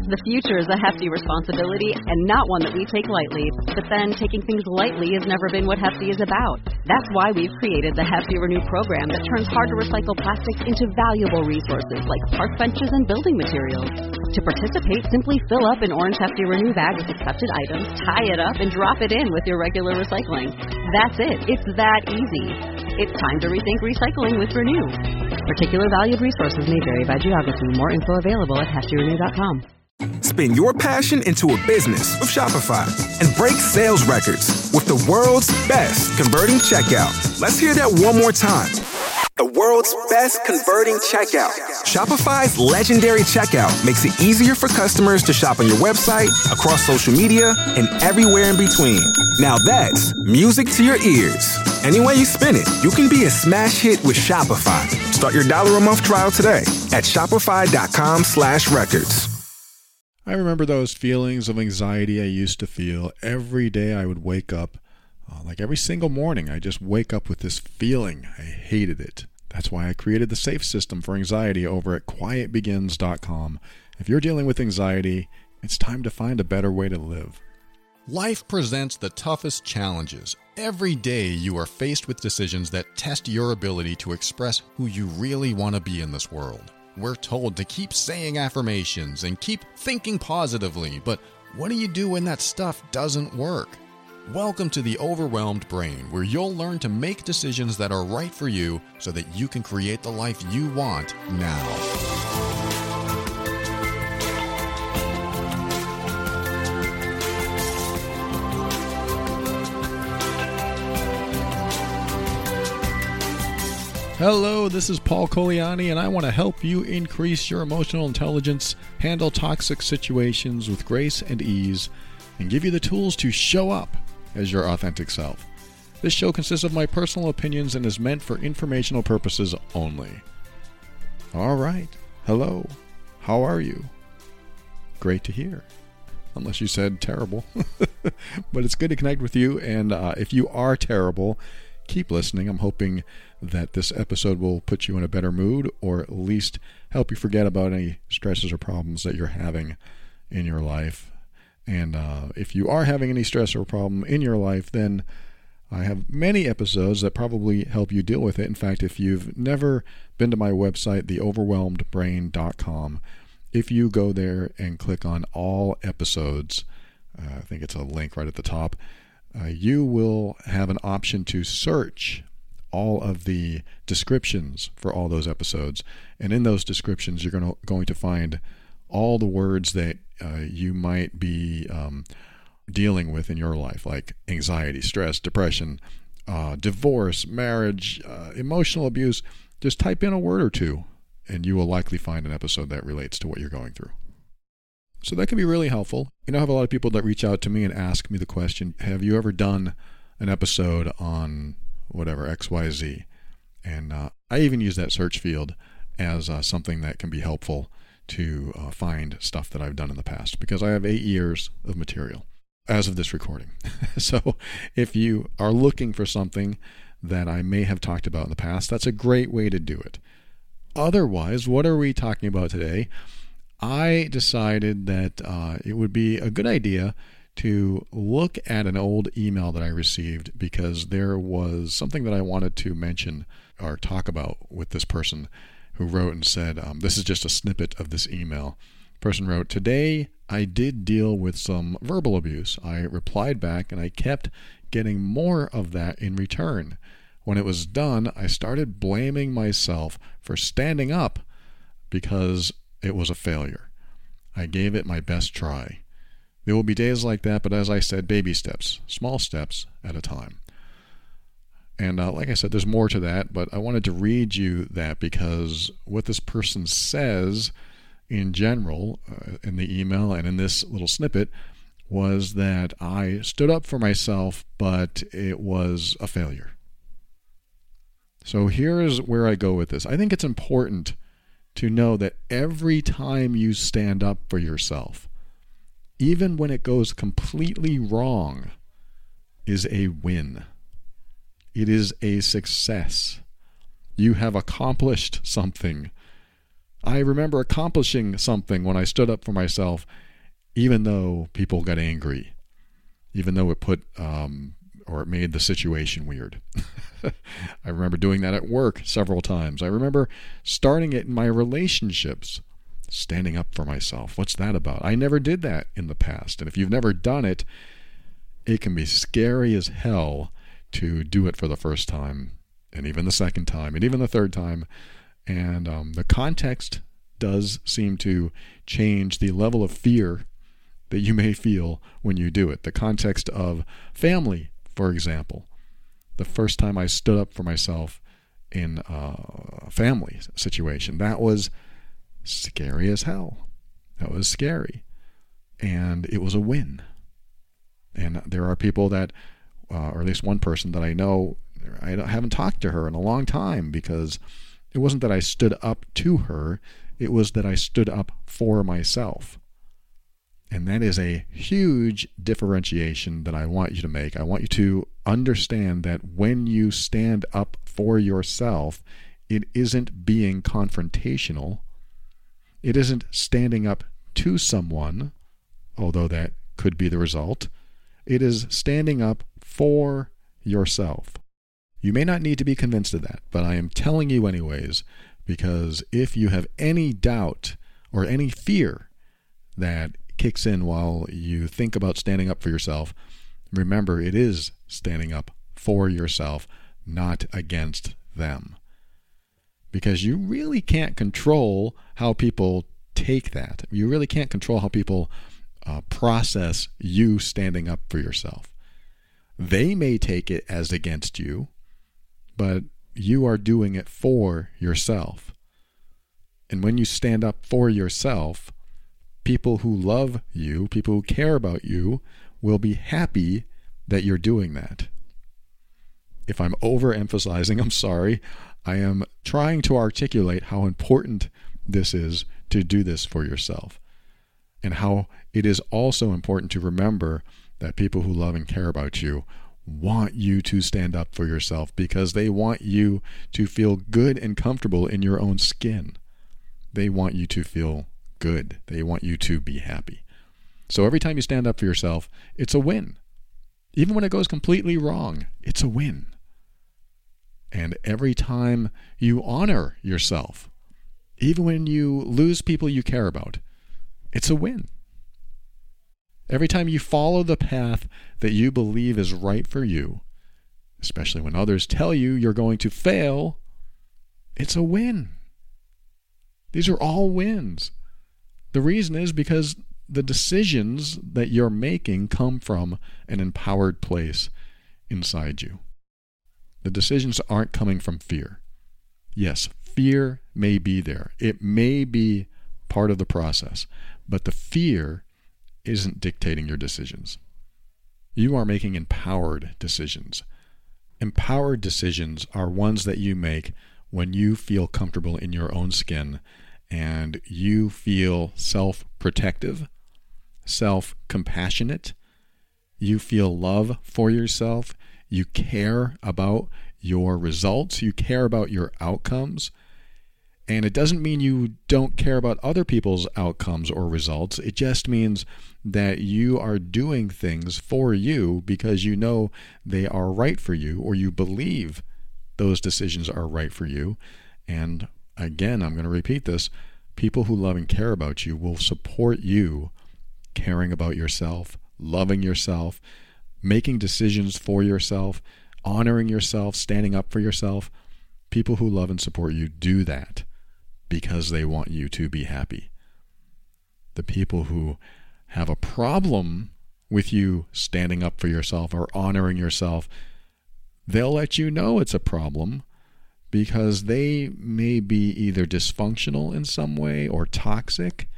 The future is a hefty responsibility and not one that we take lightly. But then taking things lightly has never been what Hefty is about. That's why we've created the Hefty Renew program that turns hard-to-recycle plastics into valuable resources like park benches and building materials. To participate, simply fill up an orange Hefty Renew bag with accepted items, tie it up, and drop it in with your regular recycling. That's it. It's that easy. It's time to rethink recycling with Renew. Particular valued resources may vary by geography. More info available at heftyrenew.com. Spin your passion into a business with Shopify and break sales records with the world's best converting checkout. Let's hear that one more time. The world's best converting checkout. Shopify's legendary checkout makes it easier for customers to shop on your website, across social media, and everywhere in between. Now that's music to your ears. Any way you spin it, you can be a smash hit with Shopify. Start your $1 a month trial today at shopify.com/records. I remember those feelings of anxiety I used to feel every day. I would wake up, like every single morning, I just wake up with this feeling. I hated it. That's why I created the safe system for anxiety over at quietbegins.com. If you're dealing with anxiety, it's time to find a better way to live. Life presents the toughest challenges. Every day you are faced with decisions that test your ability to express who you really want to be in this world. We're told to keep saying affirmations and keep thinking positively, but what do you do when that stuff doesn't work? Welcome to the Overwhelmed Brain, where you'll learn to make decisions that are right for you so that you can create the life you want now. Hello, this is Paul Coliani, and I want to help you increase your emotional intelligence, handle toxic situations with grace and ease, and give you the tools to show up as your authentic self. This show consists of my personal opinions and is meant for informational purposes only. All right. Hello. How are you? Great to hear. Unless you said terrible. But it's good to connect with you, and if you are terrible, keep listening. I'm hoping that this episode will put you in a better mood, or at least help you forget about any stresses or problems that you're having in your life. And if you are having any stress or problem in your life, then I have many episodes that probably help you deal with it. In fact, if you've never been to my website, theoverwhelmedbrain.com, if you go there and click on all episodes, I think it's a link right at the top, you will have an option to search all of the descriptions for all those episodes. And in those descriptions, you're going to find all the words that you might be dealing with in your life, like anxiety, stress, depression, divorce, marriage, emotional abuse. Just type in a word or two, and you will likely find an episode that relates to what you're going through. So that can be really helpful. I have a lot of people that reach out to me and ask me the question, have you ever done an episode on whatever, XYZ? And I even use that search field as something that can be helpful to find stuff that I've done in the past, because I have 8 years of material as of this recording. So if you are looking for something that I may have talked about in the past, that's a great way to do it. Otherwise, what are we talking about today? I decided that it would be a good idea to look at an old email that I received, because there was something that I wanted to mention or talk about with this person who wrote and said, this is just a snippet of this email. The person wrote, "Today I did deal with some verbal abuse. I replied back and I kept getting more of that in return. When it was done, I started blaming myself for standing up because it was a failure. I gave it my best try. There will be days like that, but as I said, baby steps, small steps at a time." And like I said, there's more to that, but I wanted to read you that because what this person says in general in the email and in this little snippet was that I stood up for myself, but it was a failure. So here's where I go with this. I think it's important to know that every time you stand up for yourself, even when it goes completely wrong, is a win. It is a success. You have accomplished something. I remember accomplishing something when I stood up for myself, even though people got angry, even though it put or it made the situation weird. I remember doing that at work several times. I remember starting it in my relationships, standing up for myself. What's that about? I never did that in the past. And if you've never done it, it can be scary as hell to do it for the first time, and even the second time, and even the third time. And the context does seem to change the level of fear that you may feel when you do it. The context of family, for example. The first time I stood up for myself in a family situation, that was scary as hell. That was scary. And it was a win. And there are people that, or at least one person that I know, I haven't talked to her in a long time, because it wasn't that I stood up to her, it was that I stood up for myself. And that is a huge differentiation that I want you to make. I want you to understand that when you stand up for yourself, it isn't being confrontational. It isn't standing up to someone, although that could be the result. It is standing up for yourself. You may not need to be convinced of that, but I am telling you anyways, because if you have any doubt or any fear that kicks in while you think about standing up for yourself, remember, it is standing up for yourself, not against them. Because you really can't control how people take that. You really can't control how people process you standing up for yourself. They may take it as against you, but you are doing it for yourself. And when you stand up for yourself, people who love you, people who care about you, will be happy that you're doing that. If I'm overemphasizing, I'm sorry. I am trying to articulate how important this is to do this for yourself, and how it is also important to remember that people who love and care about you want you to stand up for yourself, because they want you to feel good and comfortable in your own skin. They want you to feel good. They want you to be happy. So every time you stand up for yourself, it's a win. Even when it goes completely wrong, it's a win. And every time you honor yourself, even when you lose people you care about, it's a win. Every time you follow the path that you believe is right for you, especially when others tell you you're going to fail, it's a win. These are all wins. The reason is because the decisions that you're making come from an empowered place inside you. The decisions aren't coming from fear. Yes, fear may be there. It may be part of the process, but the fear isn't dictating your decisions. You are making empowered decisions. Empowered decisions are ones that you make when you feel comfortable in your own skin and you feel self-protective, self-compassionate, you feel love for yourself, you care about your results, you care about your outcomes. And it doesn't mean you don't care about other people's outcomes or results. It just means that you are doing things for you because you know they are right for you, or you believe those decisions are right for you. And again, I'm going to repeat this. People who love and care about you will support you caring about yourself, loving yourself, making decisions for yourself, honoring yourself, standing up for yourself. People who love and support you do that because they want you to be happy. The people who have a problem with you standing up for yourself or honoring yourself, they'll let you know it's a problem because they may be either dysfunctional in some way or toxic.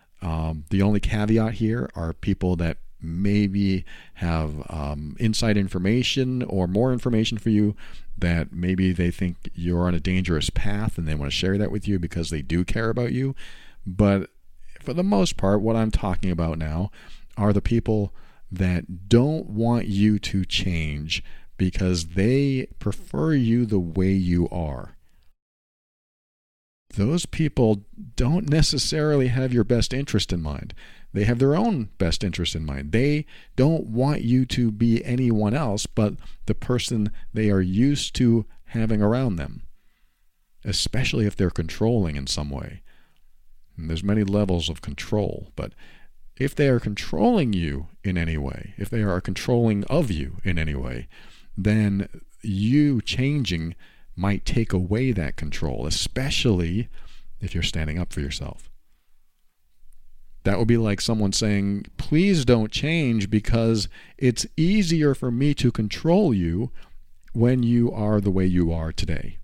The only caveat here are people that maybe have inside information or more information for you that maybe they think you're on a dangerous path and they want to share that with you because they do care about you. But for the most part, what I'm talking about now are the people that don't want you to change because they prefer you the way you are. those people don't necessarily have your best interest in mind. They have their own best interest in mind. They don't want you to be anyone else but the person they are used to having around them, especially if they're controlling in some way. And there's many levels of control, but if they are controlling you in any way, if they are controlling of you in any way, then you changing might take away that control, especially if you're standing up for yourself. That would be like someone saying, please don't change because it's easier for me to control you when you are the way you are today.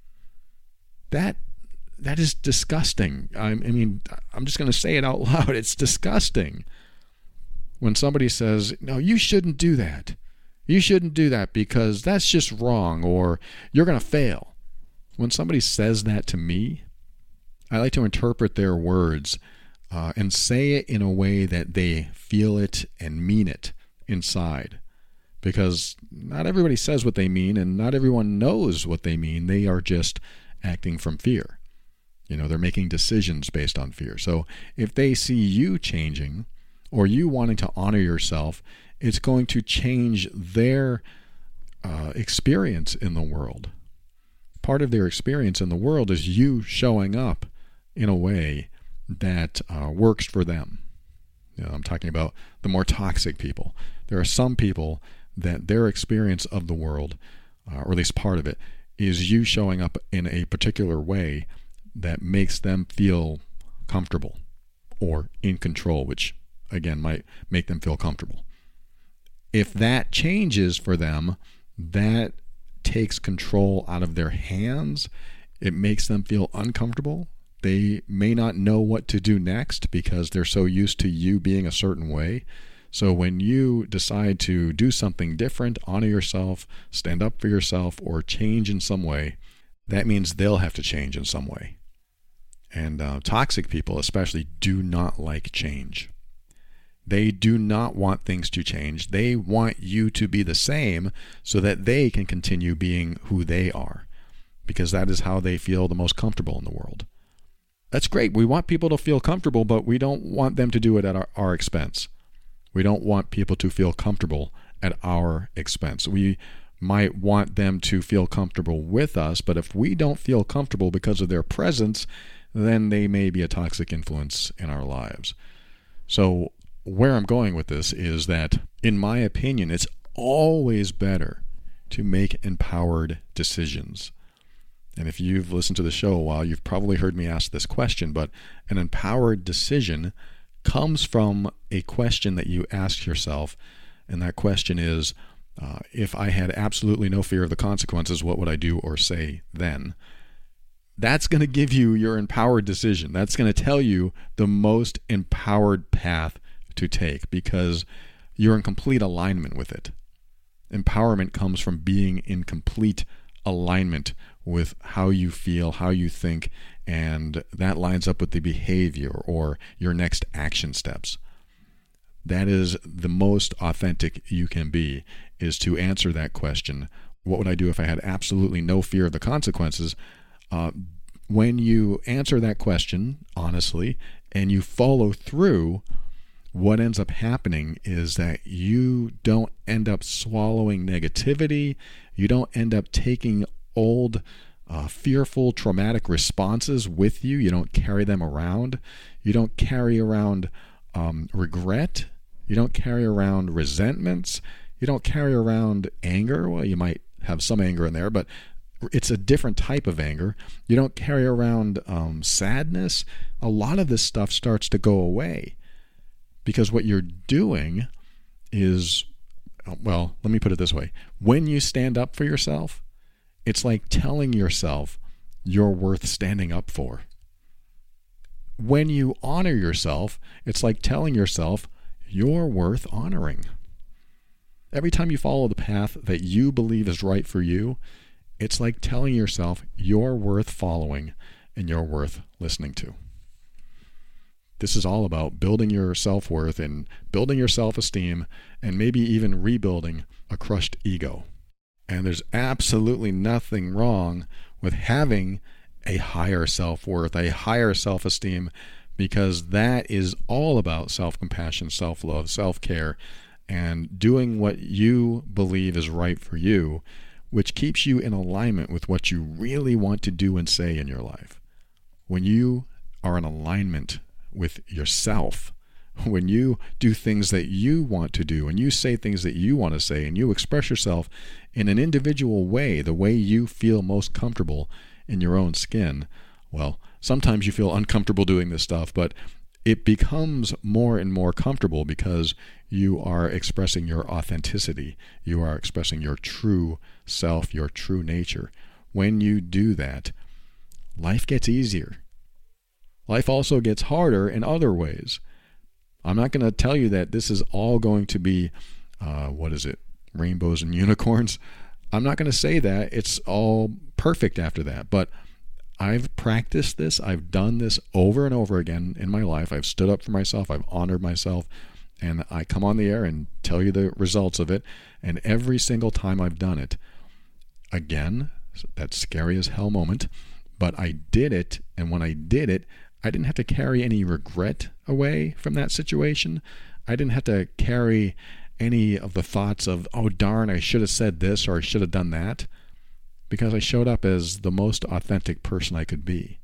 That is disgusting. I mean, I'm just going to say it out loud. It's disgusting when somebody says, no, you shouldn't do that. You shouldn't do that because that's just wrong, or you're going to fail. When somebody says that to me, I like to interpret their words and say it in a way that they feel it and mean it inside. Because not everybody says what they mean, and not everyone knows what they mean. They are just acting from fear. They're making decisions based on fear. So if they see you changing or you wanting to honor yourself, it's going to change their experience in the world. Part of their experience in the world is you showing up in a way that works for them. I'm talking about the more toxic people. There are some people that their experience of the world, or at least part of it, is you showing up in a particular way that makes them feel comfortable or in control, which again might make them feel comfortable. If that changes for them, that takes control out of their hands. It makes them feel uncomfortable. They may not know what to do next because they're so used to you being a certain way. So when you decide to do something different, honor yourself, stand up for yourself, or change in some way, that means they'll have to change in some way. And toxic people especially do not like change. They do not want things to change. They want you to be the same so that they can continue being who they are, because that is how they feel the most comfortable in the world. That's great. We want people to feel comfortable, but we don't want them to do it at our expense. We don't want people to feel comfortable at our expense. We might want them to feel comfortable with us, but if we don't feel comfortable because of their presence, then they may be a toxic influence in our lives. So where I'm going with this is that, in my opinion, it's always better to make empowered decisions. And if you've listened to the show a while, you've probably heard me ask this question, but an empowered decision comes from a question that you ask yourself, and that question is, if I had absolutely no fear of the consequences, what would I do or say then? That's going to give you your empowered decision. That's going to tell you the most empowered path to take because you're in complete alignment with it. Empowerment comes from being in complete alignment with how you feel, how you think, and that lines up with the behavior or your next action steps. That is the most authentic you can be, is to answer that question, what would I do if I had absolutely no fear of the consequences? When you answer that question honestly and you follow through, what ends up happening is that you don't end up swallowing negativity. You don't end up taking old, fearful, traumatic responses with you. You don't carry them around. You don't carry around regret. You don't carry around resentments. You don't carry around anger. Well, you might have some anger in there, but it's a different type of anger. You don't carry around sadness. A lot of this stuff starts to go away because what you're doing is, well, let me put it this way. When you stand up for yourself, it's like telling yourself you're worth standing up for. When you honor yourself, it's like telling yourself you're worth honoring. Every time you follow the path that you believe is right for you, it's like telling yourself you're worth following and you're worth listening to. This is all about building your self-worth and building your self-esteem and maybe even rebuilding a crushed ego. And there's absolutely nothing wrong with having a higher self-worth, a higher self-esteem, because that is all about self-compassion, self-love, self-care, and doing what you believe is right for you, which keeps you in alignment with what you really want to do and say in your life. When you are in alignment with yourself, when you do things that you want to do and you say things that you want to say and you express yourself in an individual way, the way you feel most comfortable in your own skin, well, sometimes you feel uncomfortable doing this stuff, but it becomes more and more comfortable because you are expressing your authenticity. You are expressing your true self, your true nature. When you do that, life gets easier. Life also gets harder in other ways. I'm not going to tell you that this is all going to be, rainbows and unicorns. I'm not going to say that it's all perfect after that, but I've practiced this. I've done this over and over again in my life. I've stood up for myself. I've honored myself. And I come on the air and tell you the results of it. And every single time I've done it, again, that scary as hell moment, but I did it. And when I did it, I didn't have to carry any regret away from that situation. I didn't have to carry any of the thoughts of, oh, darn, I should have said this or I should have done that, because I showed up as the most authentic person I could be.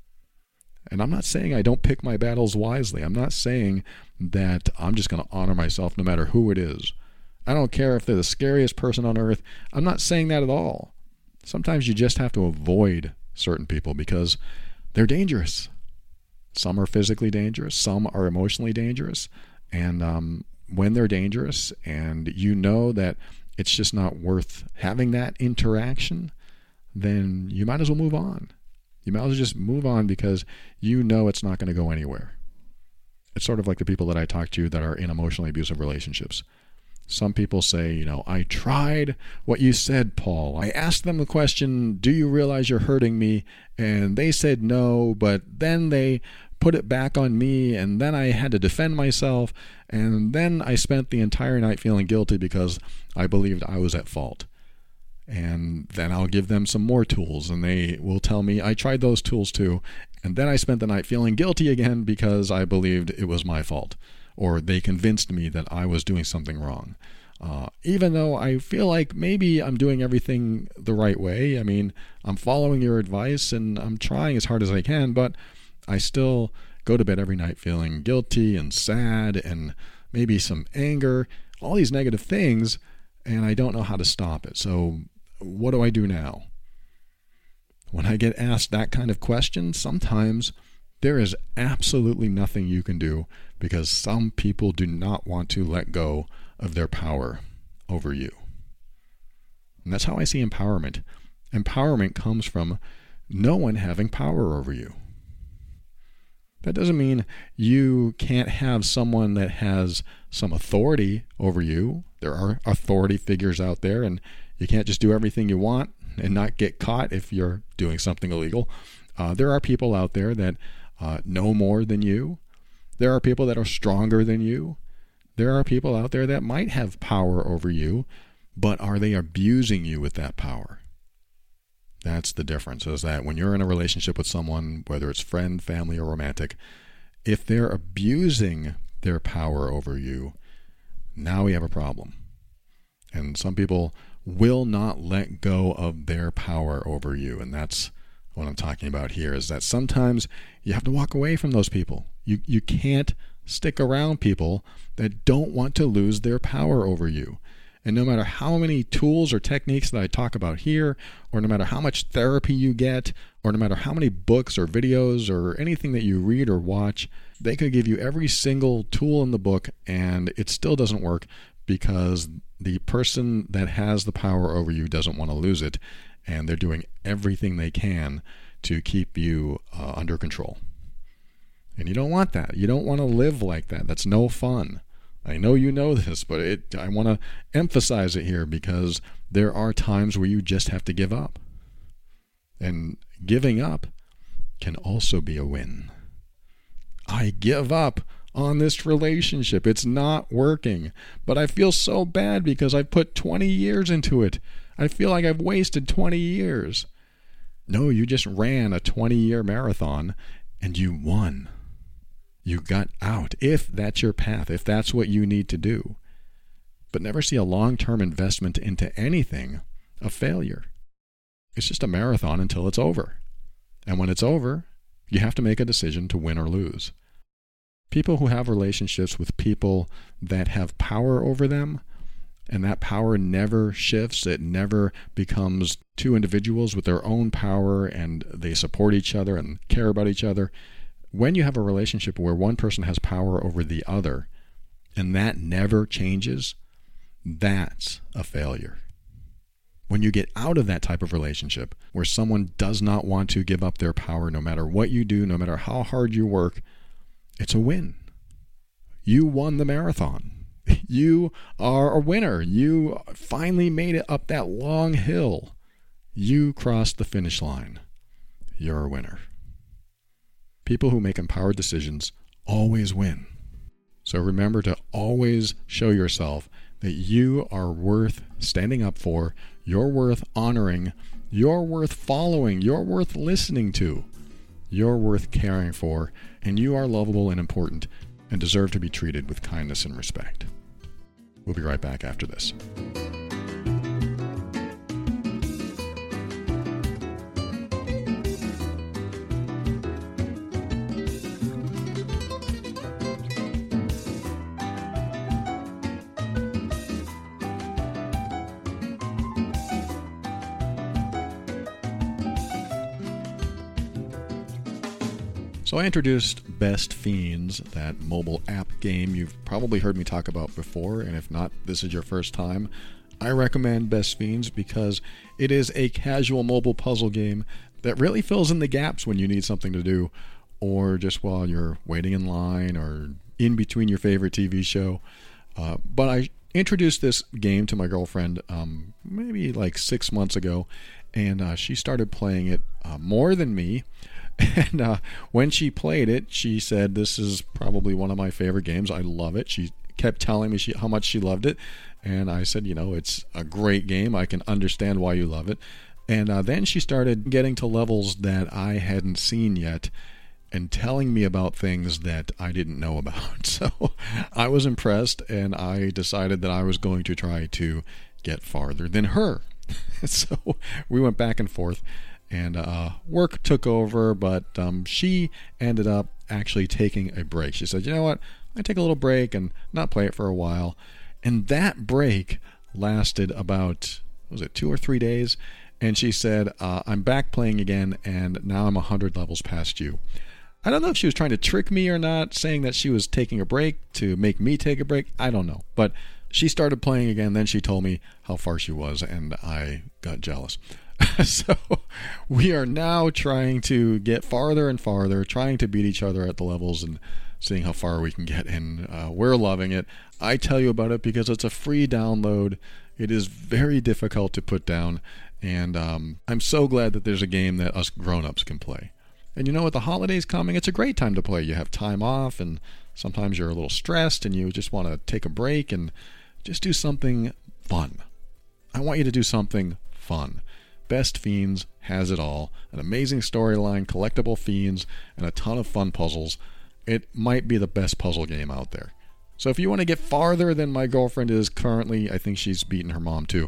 And I'm not saying I don't pick my battles wisely. I'm not saying that I'm just going to honor myself no matter who it is. I don't care if they're the scariest person on earth. I'm not saying that at all. Sometimes you just have to avoid certain people because they're dangerous. Some are physically dangerous. Some are emotionally dangerous. And when they're dangerous and you know that it's just not worth having that interaction, then you might as well move on. You might as well just move on because you know it's not going to go anywhere. It's sort of like the people that I talk to that are in emotionally abusive relationships. Some people say, I tried what you said, Paul. I asked them the question, do you realize you're hurting me? And they said no, but then they put it back on me, and then I had to defend myself, and then I spent the entire night feeling guilty because I believed I was at fault. And then I'll give them some more tools, and they will tell me I tried those tools too, and then I spent the night feeling guilty again because I believed it was my fault, or they convinced me that I was doing something wrong. Even though I feel like maybe I'm doing everything the right way. I mean, I'm following your advice and I'm trying as hard as I can, but I still go to bed every night feeling guilty and sad and maybe some anger, all these negative things, and I don't know how to stop it. So what do I do now? When I get asked that kind of question, sometimes there is absolutely nothing you can do because some people do not want to let go of their power over you. And that's how I see empowerment. Empowerment comes from no one having power over you. That doesn't mean you can't have someone that has some authority over you. There are authority figures out there, and you can't just do everything you want and not get caught if you're doing something illegal. There are people out there that know more than you. There are people that are stronger than you. There are people out there that might have power over you, but are they abusing you with that power? That's the difference, is that when you're in a relationship with someone, whether it's friend, family, or romantic, if they're abusing their power over you, now we have a problem. And some people will not let go of their power over you. And that's what I'm talking about here, is that sometimes you have to walk away from those people. You can't stick around people that don't want to lose their power over you. And no matter how many tools or techniques that I talk about here, or no matter how much therapy you get, or no matter how many books or videos or anything that you read or watch, they could give you every single tool in the book and it still doesn't work because the person that has the power over you doesn't want to lose it, and they're doing everything they can to keep you under control. And you don't want that. You don't want to live like that. That's no fun. I know you know this, but I want to emphasize it here because there are times where you just have to give up. And giving up can also be a win. I give up on this relationship. It's not working, but I feel so bad because I put 20 years into it. I feel like I've wasted 20 years. No, you just ran a 20-year marathon and you won. You got out, if that's your path, if that's what you need to do. But never see a long-term investment into anything a failure. It's just a marathon until it's over. And when it's over, you have to make a decision to win or lose. People who have relationships with people that have power over them, and that power never shifts, it never becomes two individuals with their own power and they support each other and care about each other. When you have a relationship where one person has power over the other, and that never changes, that's a failure. When you get out of that type of relationship where someone does not want to give up their power no matter what you do, no matter how hard you work, it's a win. You won the marathon. You are a winner. You finally made it up that long hill. You crossed the finish line. You're a winner. People who make empowered decisions always win. So remember to always show yourself that you are worth standing up for, you're worth honoring, you're worth following, you're worth listening to, you're worth caring for, and you are lovable and important and deserve to be treated with kindness and respect. We'll be right back after this. So I introduced Best Fiends, that mobile app game you've probably heard me talk about before, and if not, this is your first time. I recommend Best Fiends because it is a casual mobile puzzle game that really fills in the gaps when you need something to do, or just while you're waiting in line, or in between your favorite TV show. But I introduced this game to my girlfriend maybe like 6 months ago, and she started playing it more than me. And when she played it, she said, "This is probably one of my favorite games. I love it." She kept telling me how much she loved it. And I said, it's a great game. I can understand why you love it. And then she started getting to levels that I hadn't seen yet and telling me about things that I didn't know about. So I was impressed, and I decided that I was going to try to get farther than her. So we went back and forth. And work took over, but she ended up actually taking a break. She said, "You know what? I take a little break and not play it for a while." And that break lasted about, 2 or 3 days? And she said, "I'm back playing again, and now I'm 100 levels past you." I don't know if she was trying to trick me or not, saying that she was taking a break to make me take a break. I don't know. But she started playing again, then she told me how far she was, and I got jealous. So we are now trying to get farther and farther, trying to beat each other at the levels and seeing how far we can get. And we're loving it. I tell you about it because it's a free download. It is very difficult to put down. And I'm so glad that there's a game that us grown-ups can play. And with the holidays coming, it's a great time to play. You have time off, and sometimes you're a little stressed and you just want to take a break and just do something fun. I want you to do something fun. Best Fiends has it all. An amazing storyline, collectible fiends, and a ton of fun puzzles. It might be the best puzzle game out there. So if you want to get farther than my girlfriend is currently, I think she's beaten her mom too.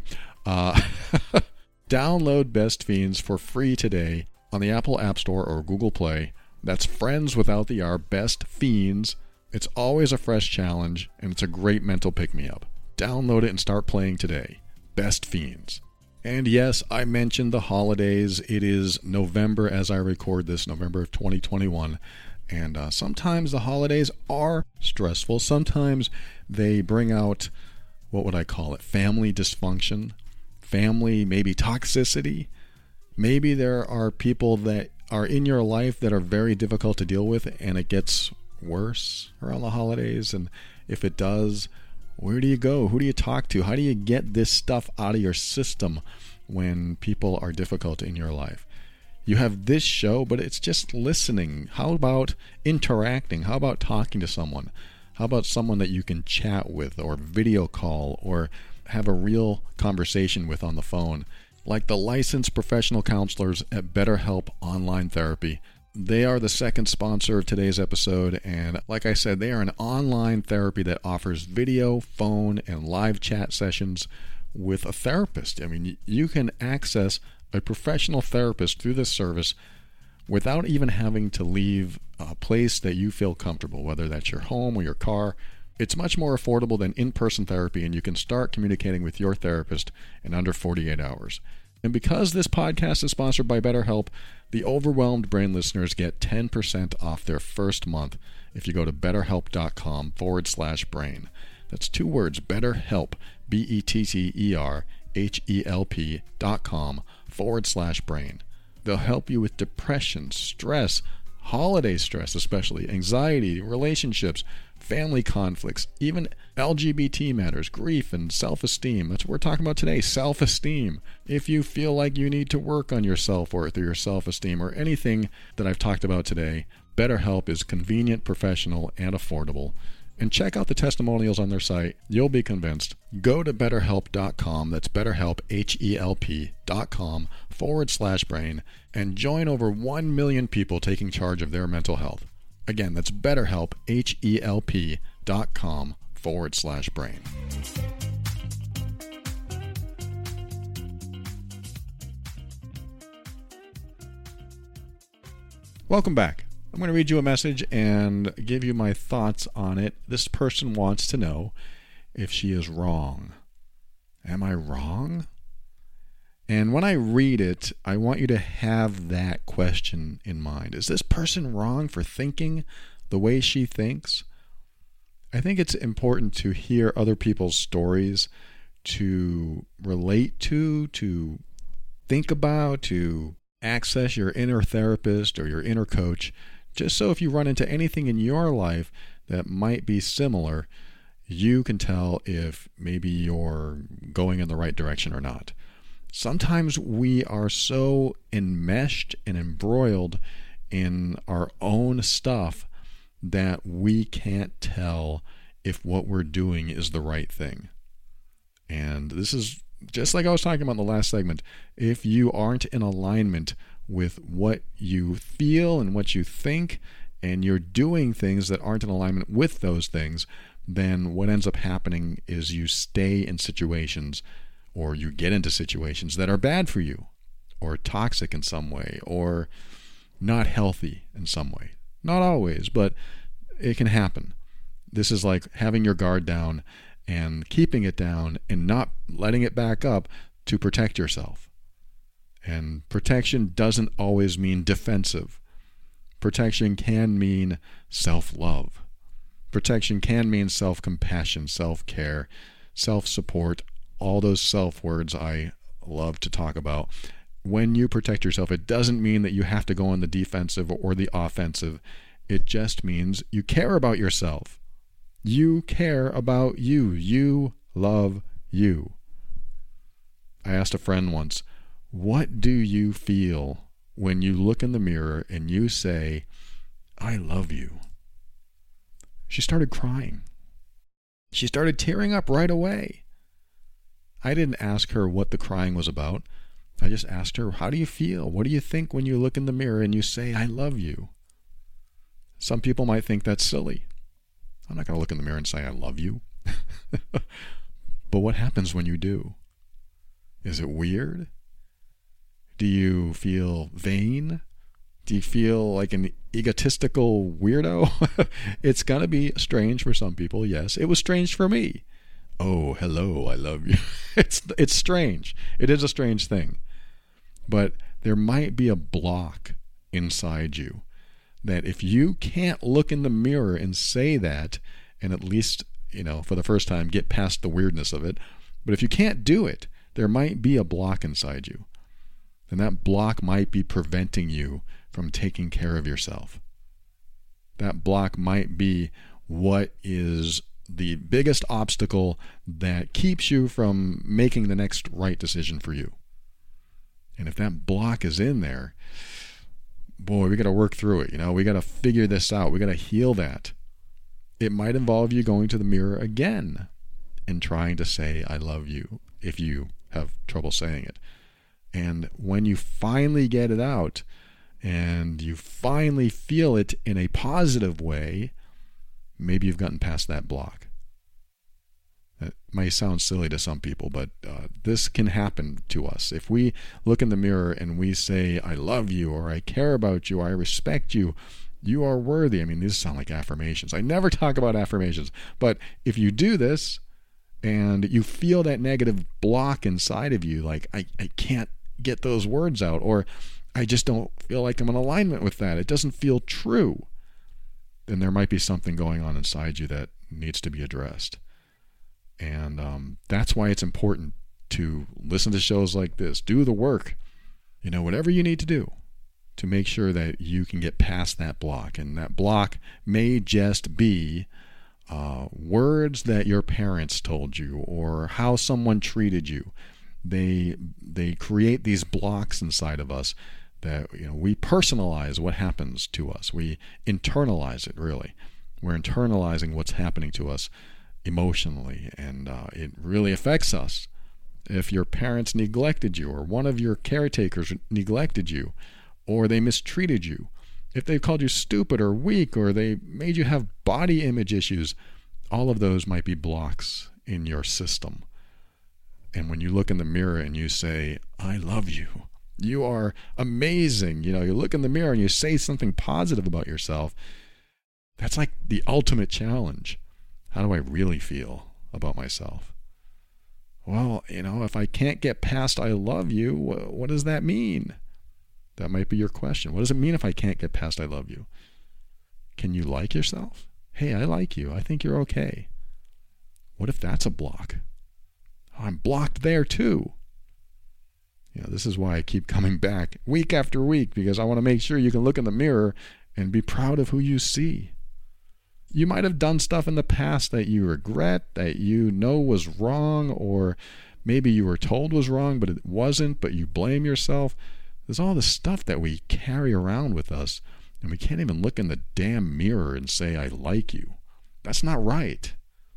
Download Best Fiends for free today on the Apple App Store or Google Play. That's Friends without the R, Best Fiends. It's always a fresh challenge, and it's a great mental pick-me-up. Download it and start playing today. Best Fiends. And yes, I mentioned the holidays. It is November as I record this, November of 2021. And sometimes the holidays are stressful. Sometimes they bring out, what would I call it, family dysfunction, family maybe toxicity. Maybe there are people that are in your life that are very difficult to deal with, and it gets worse around the holidays. And if it does, where do you go? Who do you talk to? How do you get this stuff out of your system when people are difficult in your life? You have this show, but it's just listening. How about interacting? How about talking to someone? How about someone that you can chat with or video call or have a real conversation with on the phone? like the licensed professional counselors at BetterHelp Online Therapy. They are the second sponsor of today's episode, and like I said, they are an online therapy that offers video, phone, and live chat sessions with a therapist. I mean, you can access a professional therapist through this service without even having to leave a place that you feel comfortable, whether that's your home or your car. It's much more affordable than in-person therapy, and you can start communicating with your therapist in under 48 hours. And because this podcast is sponsored by BetterHelp, the Overwhelmed Brain listeners get 10% off their first month if you go to betterhelp.com/brain. That's 2 words, BetterHelp, BetterHelp.com/brain. They'll help you with depression, stress, holiday stress especially, anxiety, relationships, family conflicts, even LGBT matters, grief, and self-esteem. That's what we're talking about today, self-esteem. If you feel like you need to work on your self-worth or your self-esteem or anything that I've talked about today, BetterHelp is convenient, professional, and affordable. And check out the testimonials on their site. You'll be convinced. Go to betterhelp.com, that's BetterHelp, HELP.com/brain, and join over 1 million people taking charge of their mental health. Again, that's BetterHelp, HELP.com/brain. Welcome back. I'm going to read you a message and give you my thoughts on it. This person wants to know if she is wrong. Am I wrong? And when I read it, I want you to have that question in mind. Is this person wrong for thinking the way she thinks? I think it's important to hear other people's stories, to relate to think about, to access your inner therapist or your inner coach, just so if you run into anything in your life that might be similar, you can tell if maybe you're going in the right direction or not. Sometimes we are so enmeshed and embroiled in our own stuff that we can't tell if what we're doing is the right thing. And this is just like I was talking about in the last segment. If you aren't in alignment with what you feel and what you think, and you're doing things that aren't in alignment with those things, then what ends up happening is you stay in situations, or you get into situations that are bad for you, or toxic in some way, or not healthy in some way. Not always, but it can happen. This is like having your guard down and keeping it down and not letting it back up to protect yourself. And protection doesn't always mean defensive. Protection can mean self-love. Protection can mean self-compassion, self-care, self-support, all those self-words I love to talk about. When you protect yourself, it doesn't mean that you have to go on the defensive or the offensive. It just means you care about yourself. You care about you. You love you. I asked a friend once, what do you feel when you look in the mirror and you say, I love you? She started crying. She started tearing up right away. I didn't ask her what the crying was about. I just asked her, how do you feel? What do you think when you look in the mirror and you say, I love you? Some people might think that's silly. I'm not going to look in the mirror and say, I love you. But what happens when you do? Is it weird? Do you feel vain? Do you feel like an egotistical weirdo? It's going to be strange for some people, yes. It was strange for me. Oh, hello, I love you. It's strange. It is a strange thing. But there might be a block inside you that if you can't look in the mirror and say that, and at least, for the first time, get past the weirdness of it, but if you can't do it, there might be a block inside you. And that block might be preventing you from taking care of yourself. That block might be what is the biggest obstacle that keeps you from making the next right decision for you. And if that block is in there, boy, we got to work through it. We got to figure this out. We got to heal that. It might involve you going to the mirror again and trying to say, I love you, if you have trouble saying it. And when you finally get it out and you finally feel it in a positive way, maybe you've gotten past that block. That may sound silly to some people, but this can happen to us. If we look in the mirror and we say, I love you, or I care about you, or I respect you, you are worthy. I mean, these sound like affirmations. I never talk about affirmations, but if you do this and you feel that negative block inside of you, like, I can't get those words out, or I just don't feel like I'm in alignment with that, it doesn't feel true, then there might be something going on inside you that needs to be addressed. And that's why it's important to listen to shows like this, do the work, whatever you need to do to make sure that you can get past that block. And that block may just be words that your parents told you, or how someone treated you. They create these blocks inside of us that we personalize what happens to us. We internalize it, really. We're internalizing what's happening to us emotionally, and it really affects us. If your parents neglected you, or one of your caretakers neglected you, or they mistreated you, if they called you stupid or weak, or they made you have body image issues, all of those might be blocks in your system. And when you look in the mirror and you say, I love you, you are amazing, you look in the mirror and you say something positive about yourself, that's like the ultimate challenge. How do I really feel about myself? Well, if I can't get past I love you, what does that mean? That might be your question. What does it mean if I can't get past I love you? Can you like yourself? Hey, I like you. I think you're okay. What if that's a block? Oh, I'm blocked there too. This is why I keep coming back week after week, because I want to make sure you can look in the mirror and be proud of who you see. You might have done stuff in the past that you regret, that was wrong, or maybe you were told was wrong, but it wasn't, but you blame yourself. There's all this stuff that we carry around with us, and we can't even look in the damn mirror and say, I like you. That's not right.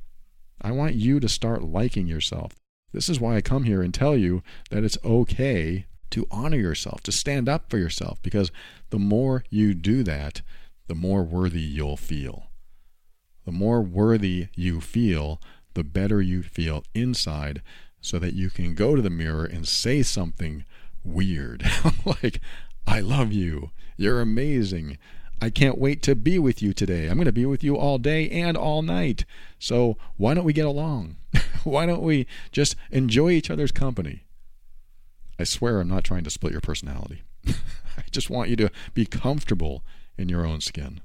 I want you to start liking yourself. This is why I come here and tell you that it's okay to honor yourself, to stand up for yourself, because the more you do that, the more worthy you'll feel. The more worthy you feel, the better you feel inside, so that you can go to the mirror and say something weird like, I love you, you're amazing, I can't wait to be with you today, I'm going to be with you all day and all night, so why don't we get along? Why don't we just enjoy each other's company? I swear I'm not trying to split your personality. I just want you to be comfortable in your own skin.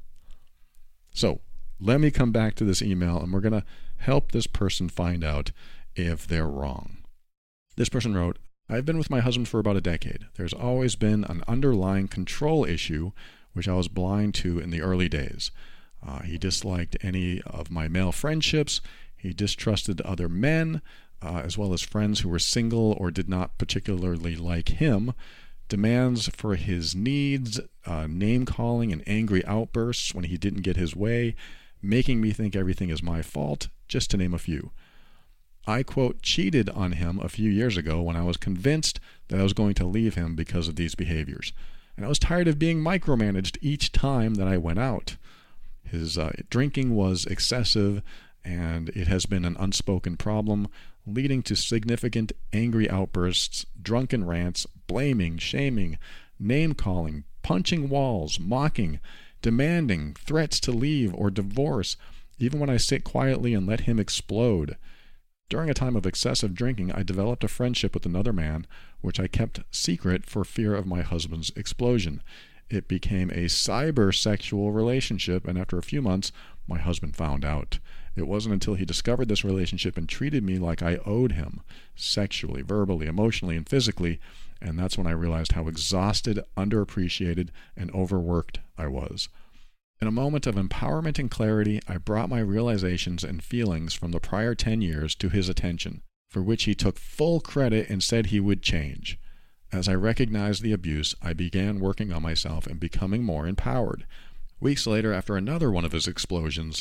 So let me come back to this email, and we're going to help this person find out if they're wrong. This person wrote, I've been with my husband for about a decade. There's always been an underlying control issue, which I was blind to in the early days. He disliked any of my male friendships. He distrusted other men, as well as friends who were single or did not particularly like him. Demands for his needs, name-calling and angry outbursts when he didn't get his way, making me think everything is my fault, just to name a few. I, quote, cheated on him a few years ago when I was convinced that I was going to leave him because of these behaviors. And I was tired of being micromanaged each time that I went out. His drinking was excessive, and it has been an unspoken problem, leading to significant angry outbursts, drunken rants, blaming, shaming, name-calling, punching walls, mocking, demanding, threats to leave or divorce, even when I sit quietly and let him explode. During a time of excessive drinking, I developed a friendship with another man, which I kept secret for fear of my husband's explosion. It became a cyber-sexual relationship, and after a few months, my husband found out. It wasn't until he discovered this relationship and treated me like I owed him, sexually, verbally, emotionally, and physically, and that's when I realized how exhausted, underappreciated, and overworked I was. In a moment of empowerment and clarity, I brought my realizations and feelings from the prior 10 years to his attention, for which he took full credit and said he would change. As I recognized the abuse, I began working on myself and becoming more empowered. Weeks later, after another one of his explosions,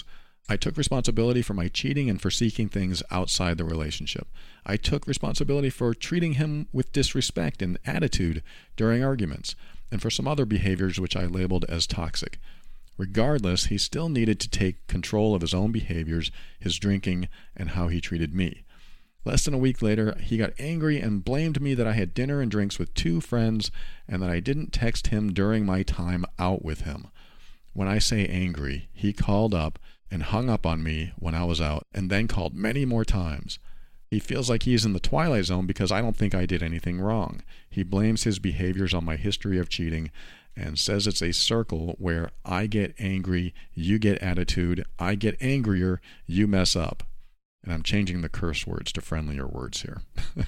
I took responsibility for my cheating and for seeking things outside the relationship. I took responsibility for treating him with disrespect and attitude during arguments, and for some other behaviors which I labeled as toxic. Regardless, he still needed to take control of his own behaviors, his drinking, and how he treated me. Less than a week later, he got angry and blamed me that I had dinner and drinks with 2 friends and that I didn't text him during my time out with him. When I say angry, he called up and hung up on me when I was out and then called many more times. He feels like he's in the twilight zone because I don't think I did anything wrong. He blames his behaviors on my history of cheating and says it's a circle where I get angry, you get attitude, I get angrier, you mess up. And I'm changing the curse words to friendlier words here.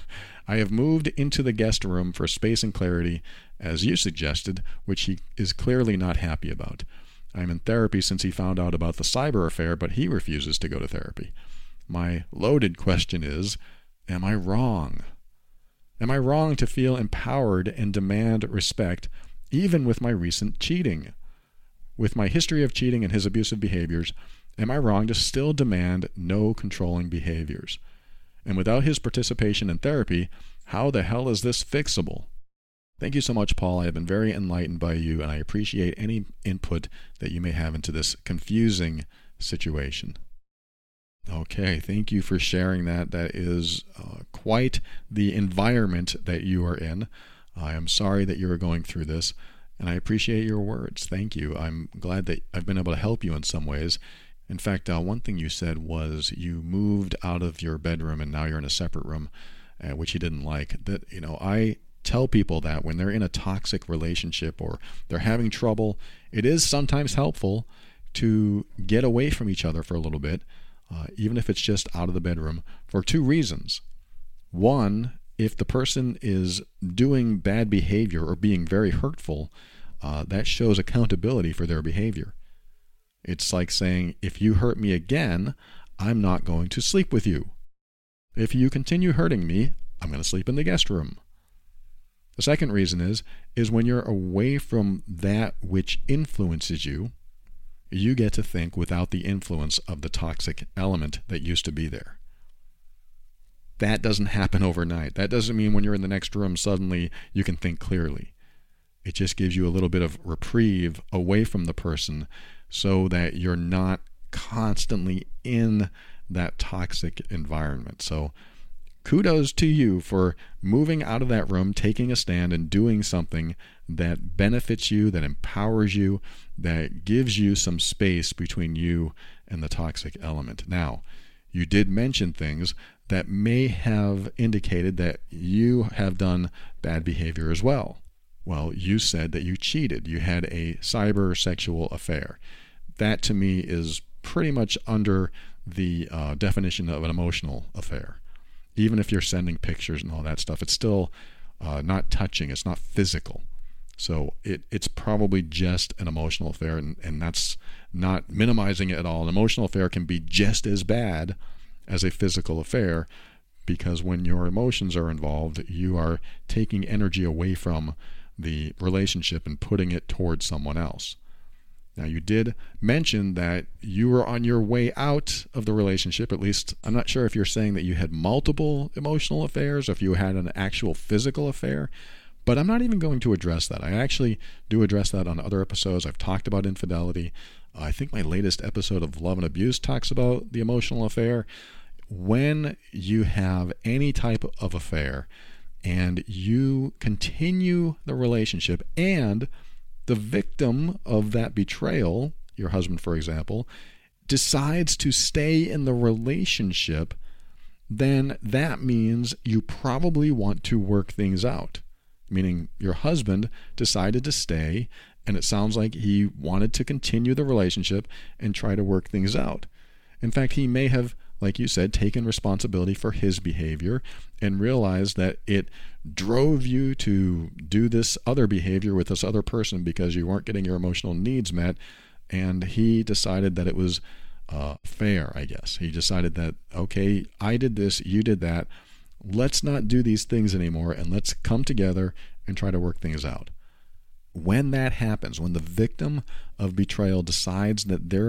I have moved into the guest room for space and clarity, as you suggested, which he is clearly not happy about. I'm in therapy since he found out about the cyber affair, but he refuses to go to therapy. My loaded question is, am I wrong? Am I wrong to feel empowered and demand respect, even with my recent cheating? With my history of cheating and his abusive behaviors, am I wrong to still demand no controlling behaviors? And without his participation in therapy, how the hell is this fixable? Thank you so much, Paul. I have been very enlightened by you, and I appreciate any input that you may have into this confusing situation. Okay, thank you for sharing that. That is quite the environment that you are in. I am sorry that you are going through this, and I appreciate your words. Thank you. I'm glad that I've been able to help you in some ways. In fact, one thing you said was you moved out of your bedroom and now you're in a separate room, which you didn't like. That, I tell people that when they're in a toxic relationship or they're having trouble, it is sometimes helpful to get away from each other for a little bit, even if it's just out of the bedroom, for 2 reasons. One, if the person is doing bad behavior or being very hurtful, that shows accountability for their behavior. It's like saying, if you hurt me again, I'm not going to sleep with you. If you continue hurting me, I'm going to sleep in the guest room. The second reason is when you're away from that which influences you, you get to think without the influence of the toxic element that used to be there. That doesn't happen overnight. That doesn't mean when you're in the next room suddenly you can think clearly. It just gives you a little bit of reprieve away from the person so that you're not constantly in that toxic environment. So kudos to you for moving out of that room, taking a stand, and doing something that benefits you, that empowers you, that gives you some space between you and the toxic element. Now, you did mention things that may have indicated that you have done bad behavior as well. Well, you said that you cheated. You had a cyber sexual affair. That to me is pretty much under the definition of an emotional affair. Even if you're sending pictures and all that stuff, it's still not touching. It's not physical. So it's probably just an emotional affair, and that's not minimizing it at all. An emotional affair can be just as bad as a physical affair, because when your emotions are involved, you are taking energy away from the relationship and putting it towards someone else. Now, you did mention that you were on your way out of the relationship. At least, I'm not sure if you're saying that you had multiple emotional affairs or if you had an actual physical affair, but I'm not even going to address that. I actually do address that on other episodes. I've talked about infidelity. I think my latest episode of Love and Abuse talks about the emotional affair. When you have any type of affair and you continue the relationship and the victim of that betrayal, your husband, for example, decides to stay in the relationship, then that means you probably want to work things out. Meaning your husband decided to stay, and it sounds like he wanted to continue the relationship and try to work things out. In fact, he may have, like you said, taken responsibility for his behavior and realized that it drove you to do this other behavior with this other person because you weren't getting your emotional needs met, and he decided that it was fair, I guess. He decided that, okay, I did this, you did that, let's not do these things anymore, and let's come together and try to work things out. When that happens, when the victim of betrayal decides that they're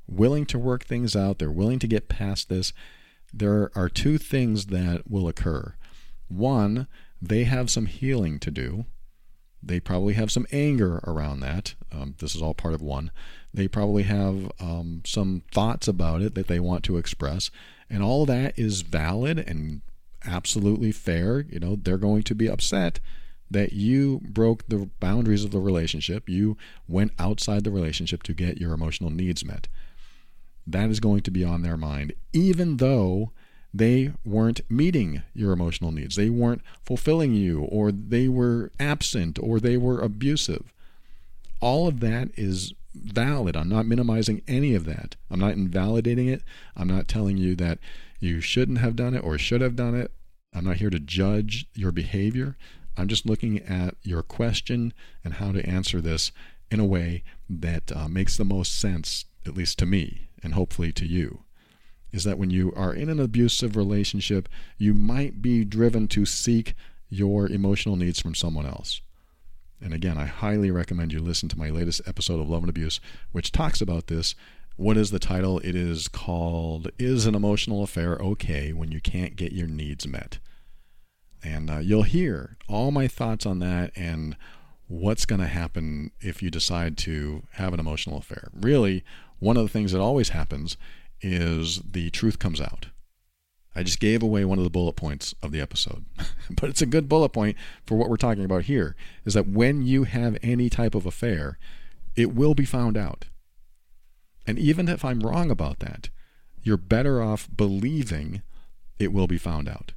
willing to work things out. They're willing to get past this. There are two things that will occur. One, they have some healing to do. They probably have some anger around that. This is all part of one. They probably have some thoughts about it that they want to express. And all that is valid and absolutely fair. They're going to be upset that you broke the boundaries of the relationship. You went outside the relationship to get your emotional needs met. That is going to be on their mind, even though they weren't meeting your emotional needs. They weren't fulfilling you, or they were absent, or they were abusive. All of that is valid. I'm not minimizing any of that. I'm not invalidating it. I'm not telling you that you shouldn't have done it or should have done it. I'm not here to judge your behavior. I'm just looking at your question and how to answer this in a way that makes the most sense, at least to me, and hopefully to you. Is that when you are in an abusive relationship, you might be driven to seek your emotional needs from someone else. And again, I highly recommend you listen to my latest episode of Love and Abuse, which talks about this. What is the title? It is called, Is an Emotional Affair Okay When You Can't Get Your Needs Met? And you'll hear all my thoughts on that and what's going to happen if you decide to have an emotional affair. Really, one of the things that always happens is the truth comes out. I just gave away one of the bullet points of the episode, but it's a good bullet point for what we're talking about here, is that when you have any type of affair, it will be found out. And even if I'm wrong about that, you're better off believing it will be found out.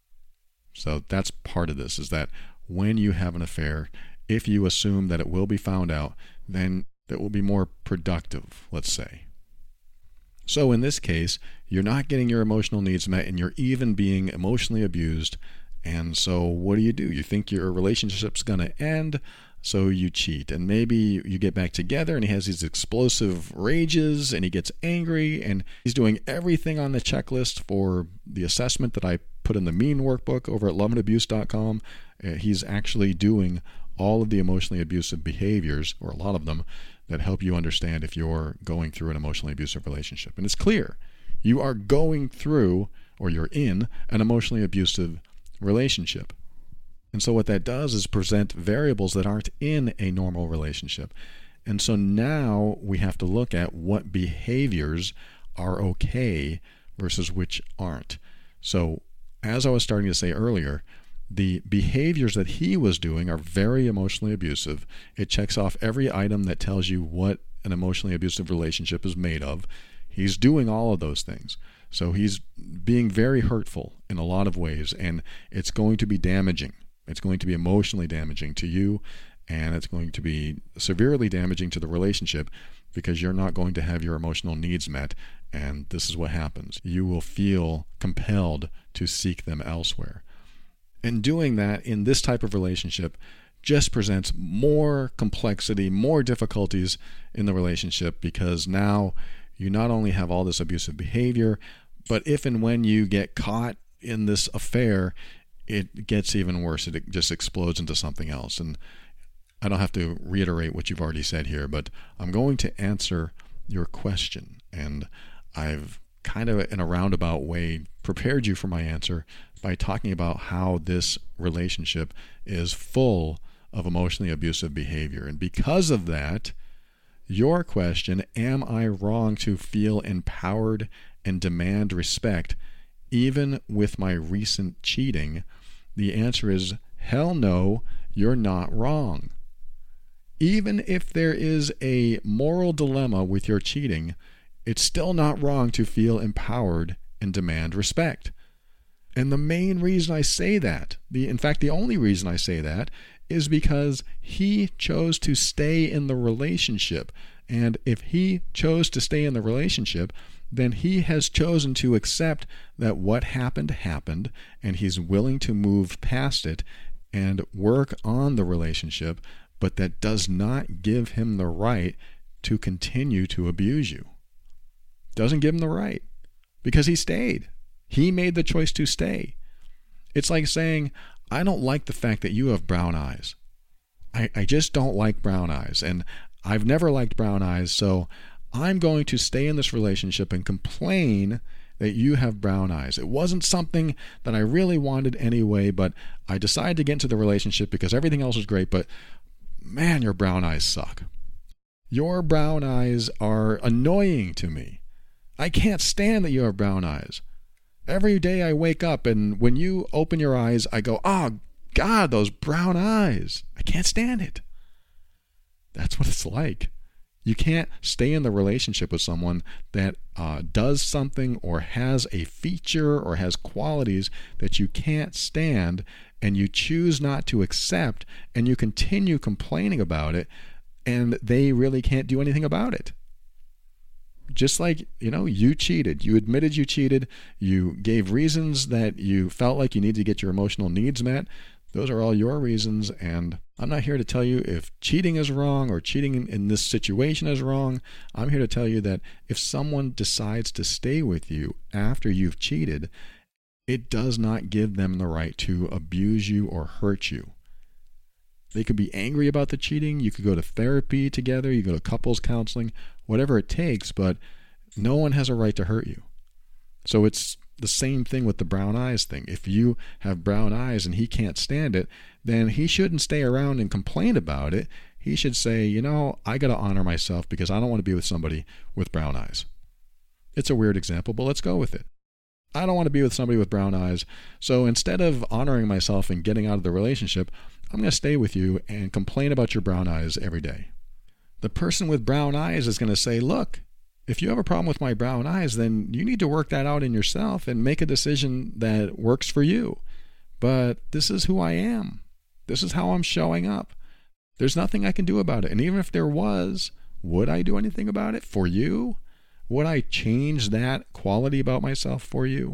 So that's part of this, is that when you have an affair, if you assume that it will be found out, then it will be more productive, let's say. So in this case, you're not getting your emotional needs met, and you're even being emotionally abused. And so what do? You think your relationship's going to end, so you cheat. And maybe you get back together, and he has these explosive rages, and he gets angry, and he's doing everything on the checklist for the assessment that I put in the MEAN workbook over at loveandabuse.com. He's actually doing all of the emotionally abusive behaviors, or a lot of them, that help you understand if you're going through an emotionally abusive relationship. And it's clear you are going through, or you're in, an emotionally abusive relationship. And so what that does is present variables that aren't in a normal relationship. And so now we have to look at what behaviors are okay versus which aren't. So as I was starting to say earlier, the behaviors that he was doing are very emotionally abusive. It checks off every item that tells you what an emotionally abusive relationship is made of. He's doing all of those things. So he's being very hurtful in a lot of ways, and it's going to be damaging. It's going to be emotionally damaging to you, and it's going to be severely damaging to the relationship, because you're not going to have your emotional needs met, and this is what happens. You will feel compelled to seek them elsewhere. And doing that in this type of relationship just presents more complexity, more difficulties in the relationship, because now you not only have all this abusive behavior, but if and when you get caught in this affair, it gets even worse. It just explodes into something else. And I don't have to reiterate what you've already said here, but I'm going to answer your question. And I've kind of, in a roundabout way, prepared you for my answer by talking about how this relationship is full of emotionally abusive behavior. And because of that, your question, am I wrong to feel empowered and demand respect even with my recent cheating? The answer is, hell no, you're not wrong. Even if there is a moral dilemma with your cheating, it's still not wrong to feel empowered and demand respect. And the main reason I say that, in fact, the only reason I say that, is because he chose to stay in the relationship. And if he chose to stay in the relationship, then he has chosen to accept that what happened happened, and he's willing to move past it and work on the relationship, but that does not give him the right to continue to abuse you. Doesn't give him the right, because he stayed. He made the choice to stay. It's like saying, I don't like the fact that you have brown eyes. I just don't like brown eyes. And I've never liked brown eyes, so I'm going to stay in this relationship and complain that you have brown eyes. It wasn't something that I really wanted anyway, but I decided to get into the relationship because everything else was great, but man, your brown eyes suck. Your brown eyes are annoying to me. I can't stand that you have brown eyes. Every day I wake up and when you open your eyes, I go, oh God, those brown eyes. I can't stand it. That's what it's like. You can't stay in the relationship with someone that does something or has a feature or has qualities that you can't stand and you choose not to accept and you continue complaining about it and they really can't do anything about it. Just like, you cheated. You admitted you cheated. You gave reasons that you felt like you needed to get your emotional needs met. Those are all your reasons, and I'm not here to tell you if cheating is wrong or cheating in this situation is wrong. I'm here to tell you that if someone decides to stay with you after you've cheated, it does not give them the right to abuse you or hurt you. They could be angry about the cheating. You could go to therapy together. You go to couples counseling, whatever it takes, but no one has a right to hurt you. So it's the same thing with the brown eyes thing. If you have brown eyes and he can't stand it, then he shouldn't stay around and complain about it. He should say, I got to honor myself because I don't want to be with somebody with brown eyes. It's a weird example, but let's go with it. I don't want to be with somebody with brown eyes. So instead of honoring myself and getting out of the relationship, I'm going to stay with you and complain about your brown eyes every day. The person with brown eyes is going to say, look, if you have a problem with my brown eyes, then you need to work that out in yourself and make a decision that works for you. But this is who I am. This is how I'm showing up. There's nothing I can do about it. And even if there was, would I do anything about it for you? Would I change that quality about myself for you?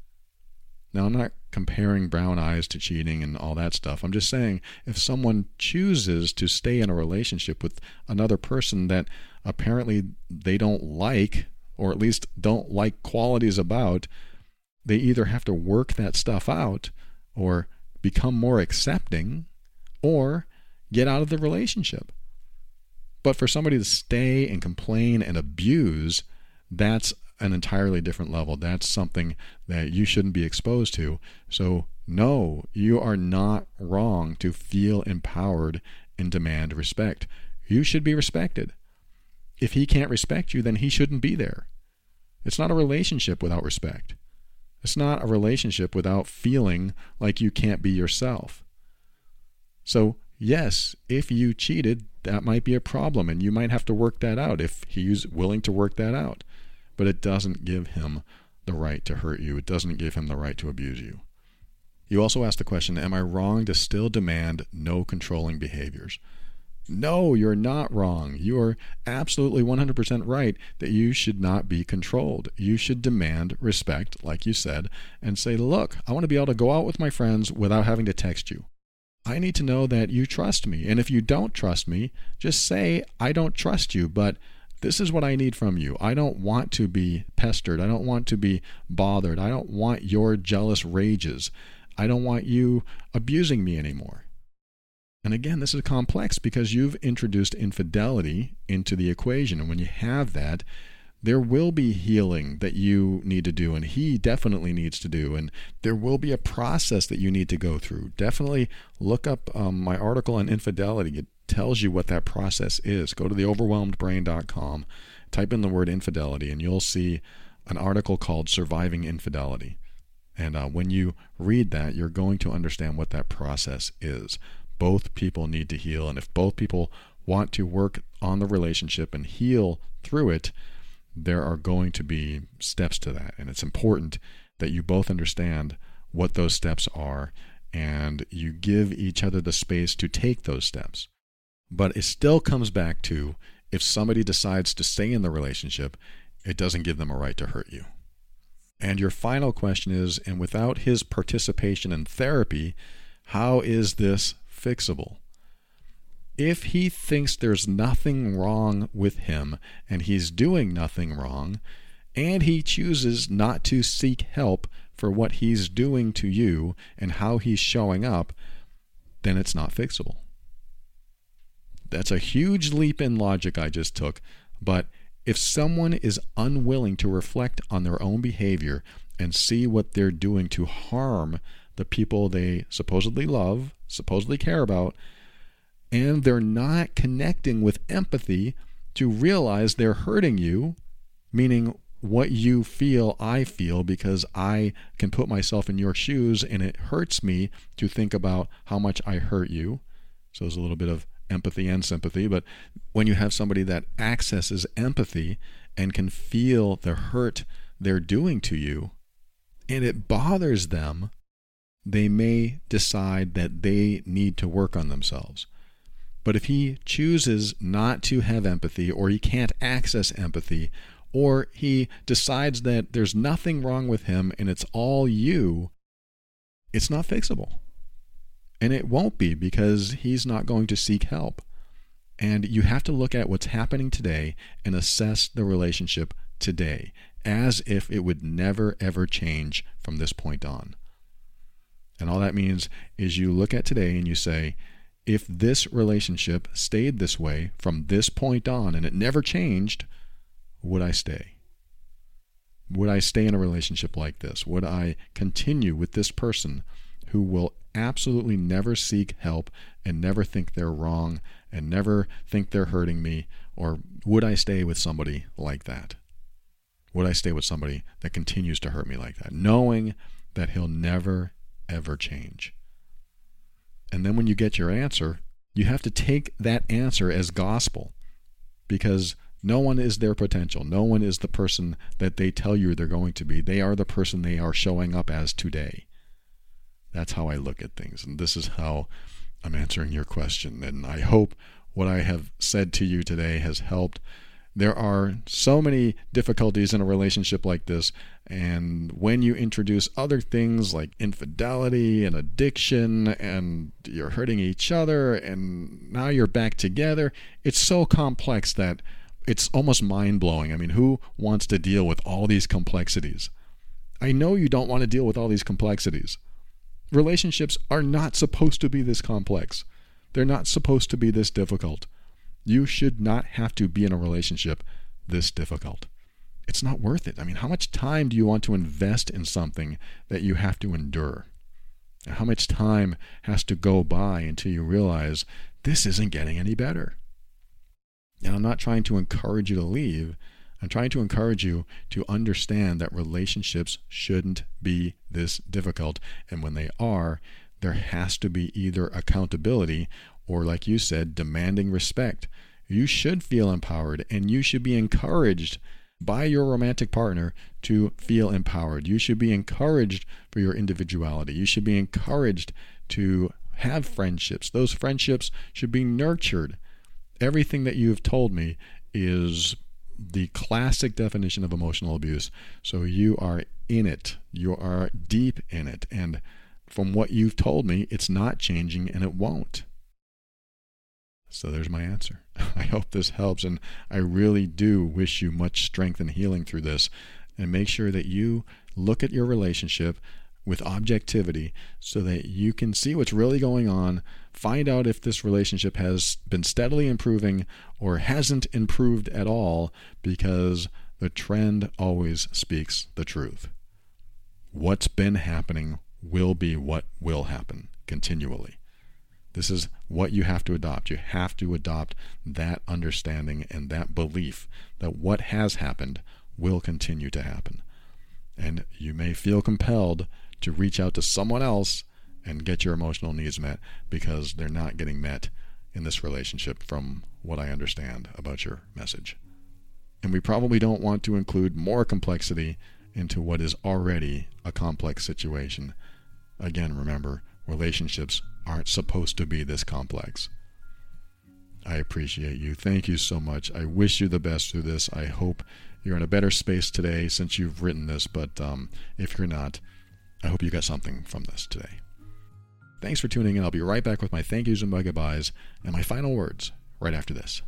Now, I'm not comparing brown eyes to cheating and all that stuff. I'm just saying if someone chooses to stay in a relationship with another person that apparently they don't like, or at least don't like qualities about, they either have to work that stuff out or become more accepting or get out of the relationship. But for somebody to stay and complain and abuse, that's an entirely different level. That's something that you shouldn't be exposed to. So no, you are not wrong to feel empowered and demand respect. You should be respected. If he can't respect you, then he shouldn't be there. It's not a relationship without respect. It's not a relationship without feeling like you can't be yourself. So yes, if you cheated, that might be a problem and you might have to work that out if he's willing to work that out. But it doesn't give him the right to hurt you. It doesn't give him the right to abuse you. You also asked the question, am I wrong to still demand no controlling behaviors? No, you're not wrong. You are absolutely 100% right that you should not be controlled. You should demand respect, like you said, and say, look, I want to be able to go out with my friends without having to text you. I need to know that you trust me. And if you don't trust me, just say, I don't trust you, but this is what I need from you. I don't want to be pestered. I don't want to be bothered. I don't want your jealous rages. I don't want you abusing me anymore. And again, this is complex because you've introduced infidelity into the equation. And when you have that, there will be healing that you need to do, and he definitely needs to do. And there will be a process that you need to go through. Definitely look up my article on infidelity. It tells you what that process is. Go to theoverwhelmedbrain.com, type in the word infidelity, and you'll see an article called Surviving Infidelity. And when you read that, you're going to understand what that process is. Both people need to heal, and if both people want to work on the relationship and heal through it, there are going to be steps to that. And it's important that you both understand what those steps are and you give each other the space to take those steps. But it still comes back to, if somebody decides to stay in the relationship, it doesn't give them a right to hurt you. And your final question is, and without his participation in therapy, how is this fixable? If he thinks there's nothing wrong with him and he's doing nothing wrong, and he chooses not to seek help for what he's doing to you and how he's showing up, then it's not fixable. That's a huge leap in logic I just took, but If someone is unwilling to reflect on their own behavior and see what they're doing to harm the people they supposedly love, supposedly care about, and they're not connecting with empathy to realize they're hurting you, meaning what you feel, I feel, because I can put myself in your shoes and it hurts me to think about how much I hurt you. So there's a little bit of empathy and sympathy, but when you have somebody that accesses empathy and can feel the hurt they're doing to you, and it bothers them, they may decide that they need to work on themselves. But if he chooses not to have empathy, or he can't access empathy, or he decides that there's nothing wrong with him and it's all you, it's not fixable. And it won't be, because he's not going to seek help. And you have to look at what's happening today and assess the relationship today as if it would never ever change from this point on. And all that means is you look at today and you say, if this relationship stayed this way from this point on and it never changed, would I stay? Would I stay in a relationship like this? Would I continue with this person who will absolutely never seek help and never think they're wrong and never think they're hurting me? Or would I stay with somebody like that? Would I stay with somebody that continues to hurt me like that, knowing that he'll never, ever change? And then when you get your answer, you have to take that answer as gospel, because no one is their potential. No one is the person that they tell you they're going to be. They are the person they are showing up as today. That's how I look at things. And this is how I'm answering your question. And I hope what I have said to you today has helped. There are so many difficulties in a relationship like this. And when you introduce other things like infidelity and addiction, and you're hurting each other, and now you're back together, it's so complex that it's almost mind-blowing. I mean, who wants to deal with all these complexities? I know you don't want to deal with all these complexities. Relationships are not supposed to be this complex. They're not supposed to be this difficult. You should not have to be in a relationship this difficult. It's not worth it. I mean, how much time do you want to invest in something that you have to endure? And how much time has to go by until you realize this isn't getting any better? And I'm not trying to encourage you to leave. I'm trying to encourage you to understand that relationships shouldn't be this difficult. And when they are, there has to be either accountability or, like you said, demanding respect. You should feel empowered, and you should be encouraged by your romantic partner to feel empowered. You should be encouraged for your individuality. You should be encouraged to have friendships. Those friendships should be nurtured. Everything that you've told me is the classic definition of emotional abuse. So you are in it. You are deep in it. And from what you've told me, it's not changing, and it won't. So there's my answer. I hope this helps, and I really do wish you much strength and healing through this. And make sure that you look at your relationship with objectivity so that you can see what's really going on, find out if this relationship has been steadily improving or hasn't improved at all, because the trend always speaks the truth. What's been happening will be what will happen continually. This is what you have to adopt. You have to adopt that understanding and that belief that what has happened will continue to happen. And you may feel compelled to reach out to someone else and get your emotional needs met because they're not getting met in this relationship, from what I understand about your message. And we probably don't want to include more complexity into what is already a complex situation. Again, remember, relationships aren't supposed to be this complex. I appreciate you. Thank you so much. I wish you the best through this. I hope you're in a better space today since you've written this, but if you're not, I hope you got something from this today. Thanks for tuning in. I'll be right back with my thank yous and my goodbyes and my final words right after this.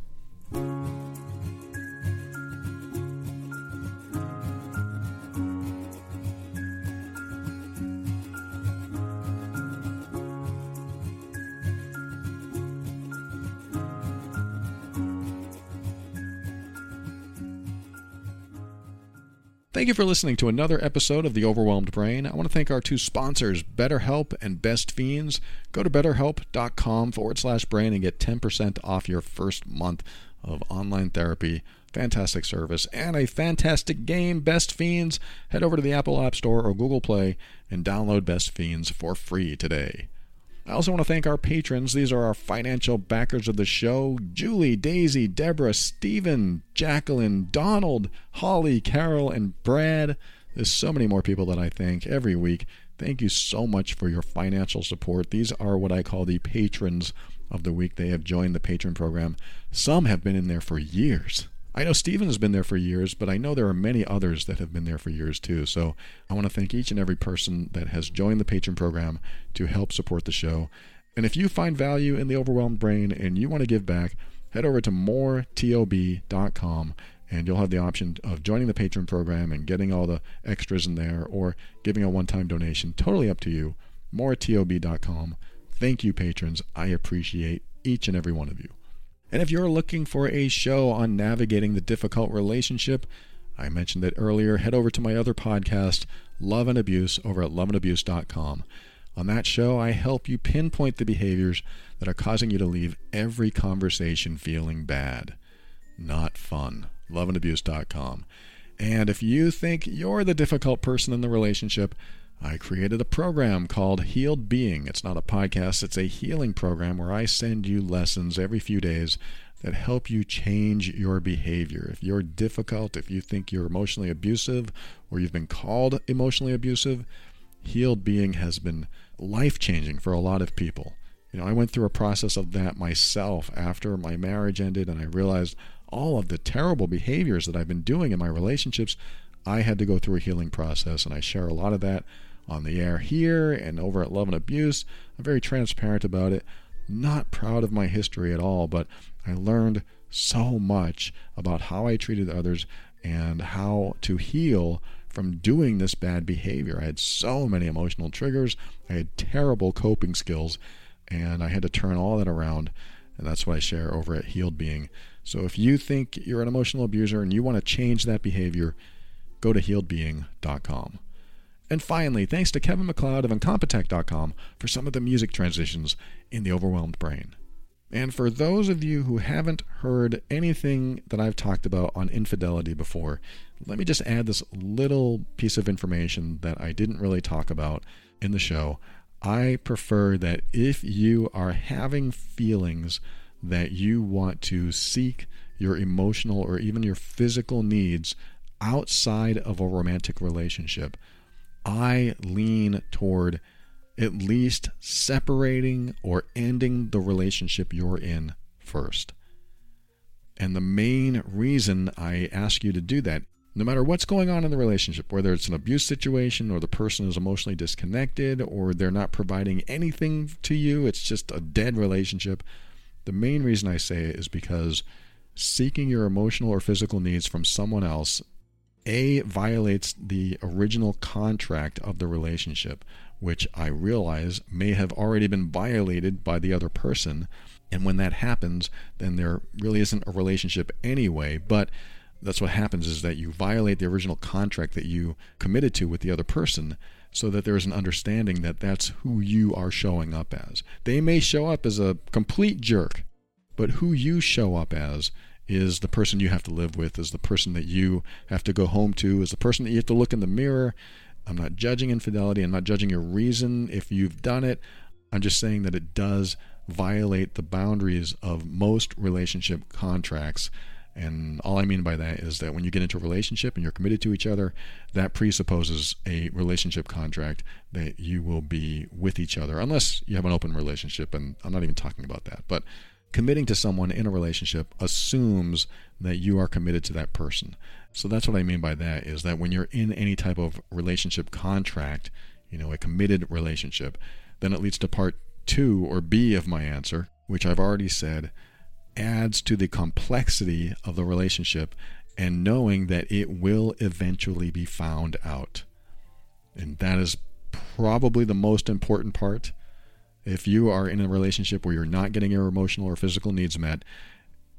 Thank you for listening to another episode of The Overwhelmed Brain. I want to thank our two sponsors, BetterHelp and Best Fiends. Go to betterhelp.com/brain and get 10% off your first month of online therapy. Fantastic service and a fantastic game, Best Fiends. Head over to the Apple App Store or Google Play and download Best Fiends for free today. I also want to thank our patrons. These are our financial backers of the show: Julie, Daisy, Deborah, Stephen, Jacqueline, Donald, Holly, Carol, and Brad. There's so many more people that I thank every week. Thank you so much for your financial support. These are what I call the patrons of the week. They have joined the patron program. Some have been in there for years. I know Stephen has been there for years, but I know there are many others that have been there for years too. So I want to thank each and every person that has joined the patron program to help support the show. And if you find value in The Overwhelmed Brain and you want to give back, head over to moretob.com and you'll have the option of joining the patron program and getting all the extras in there, or giving a one-time donation. Totally up to you. moretob.com. Thank you, patrons. I appreciate each and every one of you. And if you're looking for a show on navigating the difficult relationship, I mentioned it earlier, head over to my other podcast, Love and Abuse, over at loveandabuse.com. On that show, I help you pinpoint the behaviors that are causing you to leave every conversation feeling bad. Not fun. Loveandabuse.com. And if you think you're the difficult person in the relationship, I created a program called Healed Being. It's not a podcast, it's a healing program where I send you lessons every few days that help you change your behavior. If you're difficult, if you think you're emotionally abusive, or you've been called emotionally abusive, Healed Being has been life-changing for a lot of people. I went through a process of that myself after my marriage ended, and I realized all of the terrible behaviors that I've been doing in my relationships. I had to go through a healing process, and I share a lot of that on the air here and over at Love and Abuse. I'm very transparent about it. Not proud of my history at all, but I learned so much about how I treated others and how to heal from doing this bad behavior. I had so many emotional triggers. I had terrible coping skills, and I had to turn all that around, and that's what I share over at Healed Being. So if you think you're an emotional abuser and you want to change that behavior, go to healedbeing.com. And finally, thanks to Kevin MacLeod of Incompetech.com for some of the music transitions in The Overwhelmed Brain. And for those of you who haven't heard anything that I've talked about on infidelity before, let me just add this little piece of information that I didn't really talk about in the show. I prefer that if you are having feelings that you want to seek your emotional or even your physical needs outside of a romantic relationship, I lean toward at least separating or ending the relationship you're in first. And the main reason I ask you to do that, no matter what's going on in the relationship, whether it's an abuse situation or the person is emotionally disconnected or they're not providing anything to you, it's just a dead relationship, the main reason I say it is because seeking your emotional or physical needs from someone else violates the original contract of the relationship, which I realize may have already been violated by the other person. And when that happens, then there really isn't a relationship anyway. But that's what happens, is that you violate the original contract that you committed to with the other person, so that there is an understanding that that's who you are showing up as. They may show up as a complete jerk, but who you show up as is the person you have to live with, is the person that you have to go home to, is the person that you have to look in the mirror. I'm not judging infidelity. I'm not judging your reason if you've done it. I'm just saying that it does violate the boundaries of most relationship contracts. And all I mean by that is that when you get into a relationship and you're committed to each other, that presupposes a relationship contract that you will be with each other, unless you have an open relationship, and I'm not even talking about that. But committing to someone in a relationship assumes that you are committed to that person. So that's what I mean by that, is that when you're in any type of relationship contract, a committed relationship, then it leads to part 2 or B of my answer, which I've already said, adds to the complexity of the relationship and knowing that it will eventually be found out. And that is probably the most important part. If you are in a relationship where you're not getting your emotional or physical needs met,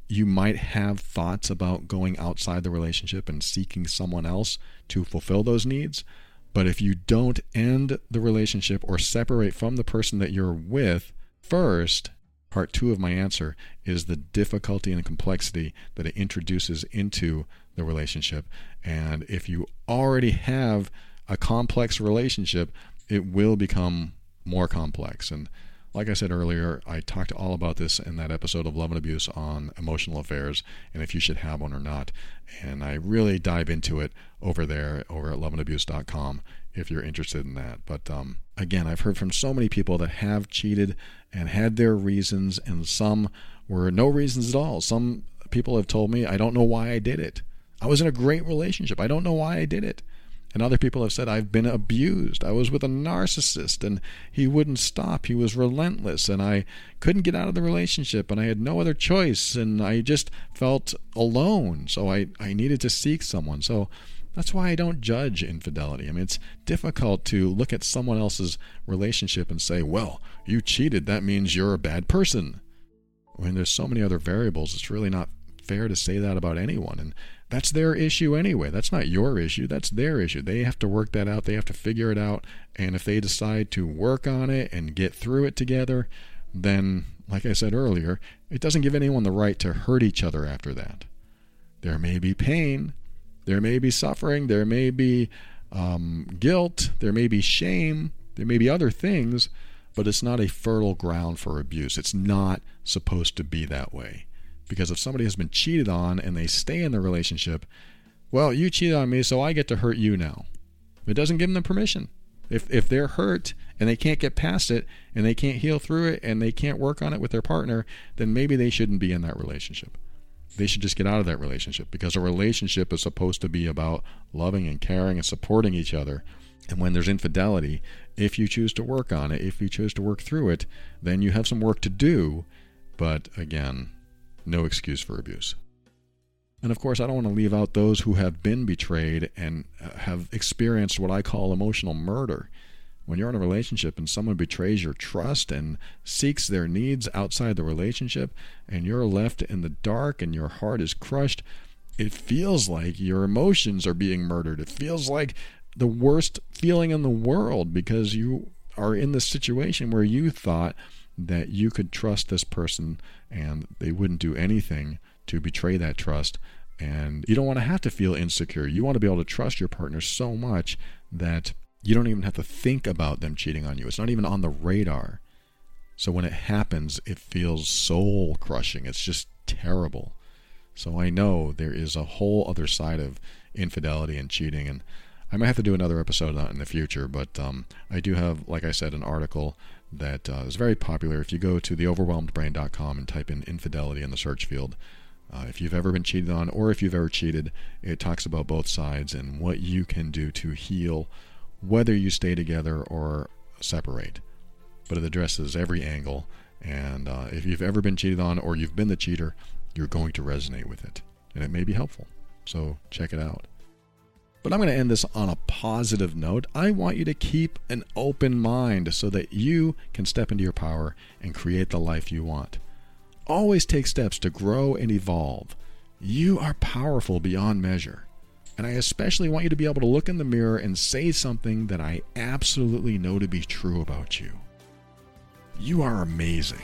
you might have thoughts about going outside the relationship and seeking someone else to fulfill those needs. But if you don't end the relationship or separate from the person that you're with first, part 2 of my answer is the difficulty and complexity that it introduces into the relationship. And if you already have a complex relationship, it will become more complex. And like I said earlier, I talked all about this in that episode of Love and Abuse on emotional affairs and if you should have one or not. And I really dive into it over there, over at loveandabuse.com if you're interested in that. But again, I've heard from so many people that have cheated and had their reasons, and some were no reasons at all. Some people have told me, I don't know why I did it. I was in a great relationship. I don't know why I did it. And other people have said, I've been abused. I was with a narcissist and he wouldn't stop. He was relentless and I couldn't get out of the relationship and I had no other choice and I just felt alone. So I needed to seek someone. So that's why I don't judge infidelity. I mean, it's difficult to look at someone else's relationship and say, well, you cheated. That means you're a bad person. When there's so many other variables, it's really not fair to say that about anyone. And that's their issue anyway. That's not your issue. That's their issue. They have to work that out. They have to figure it out. And if they decide to work on it and get through it together, then, like I said earlier, it doesn't give anyone the right to hurt each other after that. There may be pain. There may be suffering. There may be guilt. There may be shame. There may be other things, but it's not a fertile ground for abuse. It's not supposed to be that way. Because if somebody has been cheated on and they stay in the relationship, well, you cheated on me, so I get to hurt you now. It doesn't give them permission. If they're hurt and they can't get past it and they can't heal through it and they can't work on it with their partner, then maybe they shouldn't be in that relationship. They should just get out of that relationship, because a relationship is supposed to be about loving and caring and supporting each other. And when there's infidelity, if you choose to work on it, if you choose to work through it, then you have some work to do. But again, no excuse for abuse. And of course, I don't want to leave out those who have been betrayed and have experienced what I call emotional murder. When you're in a relationship and someone betrays your trust and seeks their needs outside the relationship, and you're left in the dark and your heart is crushed, it feels like your emotions are being murdered. It feels like the worst feeling in the world, because you are in this situation where you thought that you could trust this person and they wouldn't do anything to betray that trust. And you don't want to have to feel insecure. You want to be able to trust your partner so much that you don't even have to think about them cheating on you. It's not even on the radar. So when it happens, it feels soul crushing. It's just terrible. So I know there is a whole other side of infidelity and cheating, and I might have to do another episode on it in the future, but I do have, like I said, an article that is very popular. If you go to theoverwhelmedbrain.com and type in infidelity in the search field, if you've ever been cheated on or if you've ever cheated, it talks about both sides and what you can do to heal, whether you stay together or separate. But it addresses every angle, and if you've ever been cheated on or you've been the cheater, you're going to resonate with it, and it may be helpful. So check it out. But I'm going to end this on a positive note. I want you to keep an open mind so that you can step into your power and create the life you want. Always take steps to grow and evolve. You are powerful beyond measure. And I especially want you to be able to look in the mirror and say something that I absolutely know to be true about you. You are amazing.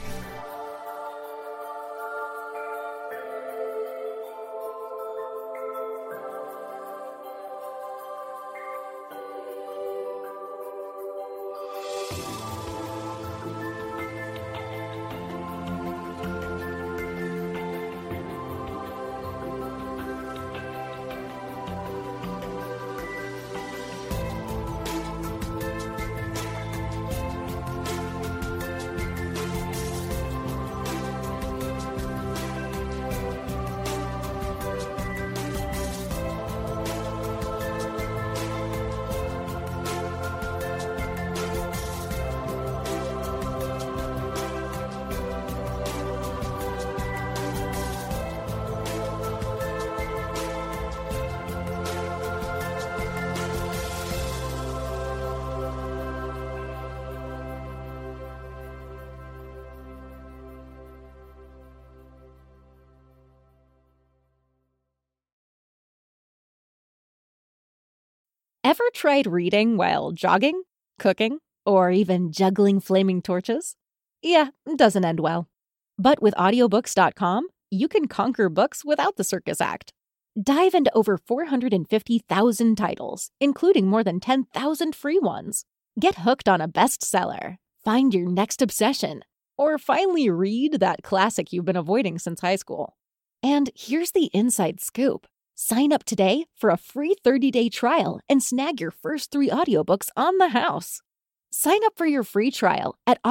Ever tried reading while jogging, cooking, or even juggling flaming torches? Yeah, it doesn't end well. But with audiobooks.com, you can conquer books without the circus act. Dive into over 450,000 titles, including more than 10,000 free ones. Get hooked on a bestseller, find your next obsession, or finally read that classic you've been avoiding since high school. And here's the inside scoop. Sign up today for a free 30-day trial and snag your first 3 audiobooks on the house. Sign up for your free trial at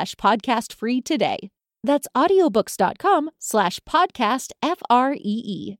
audiobooks.com/podcastfree today. That's audiobooks.com/podcastfree.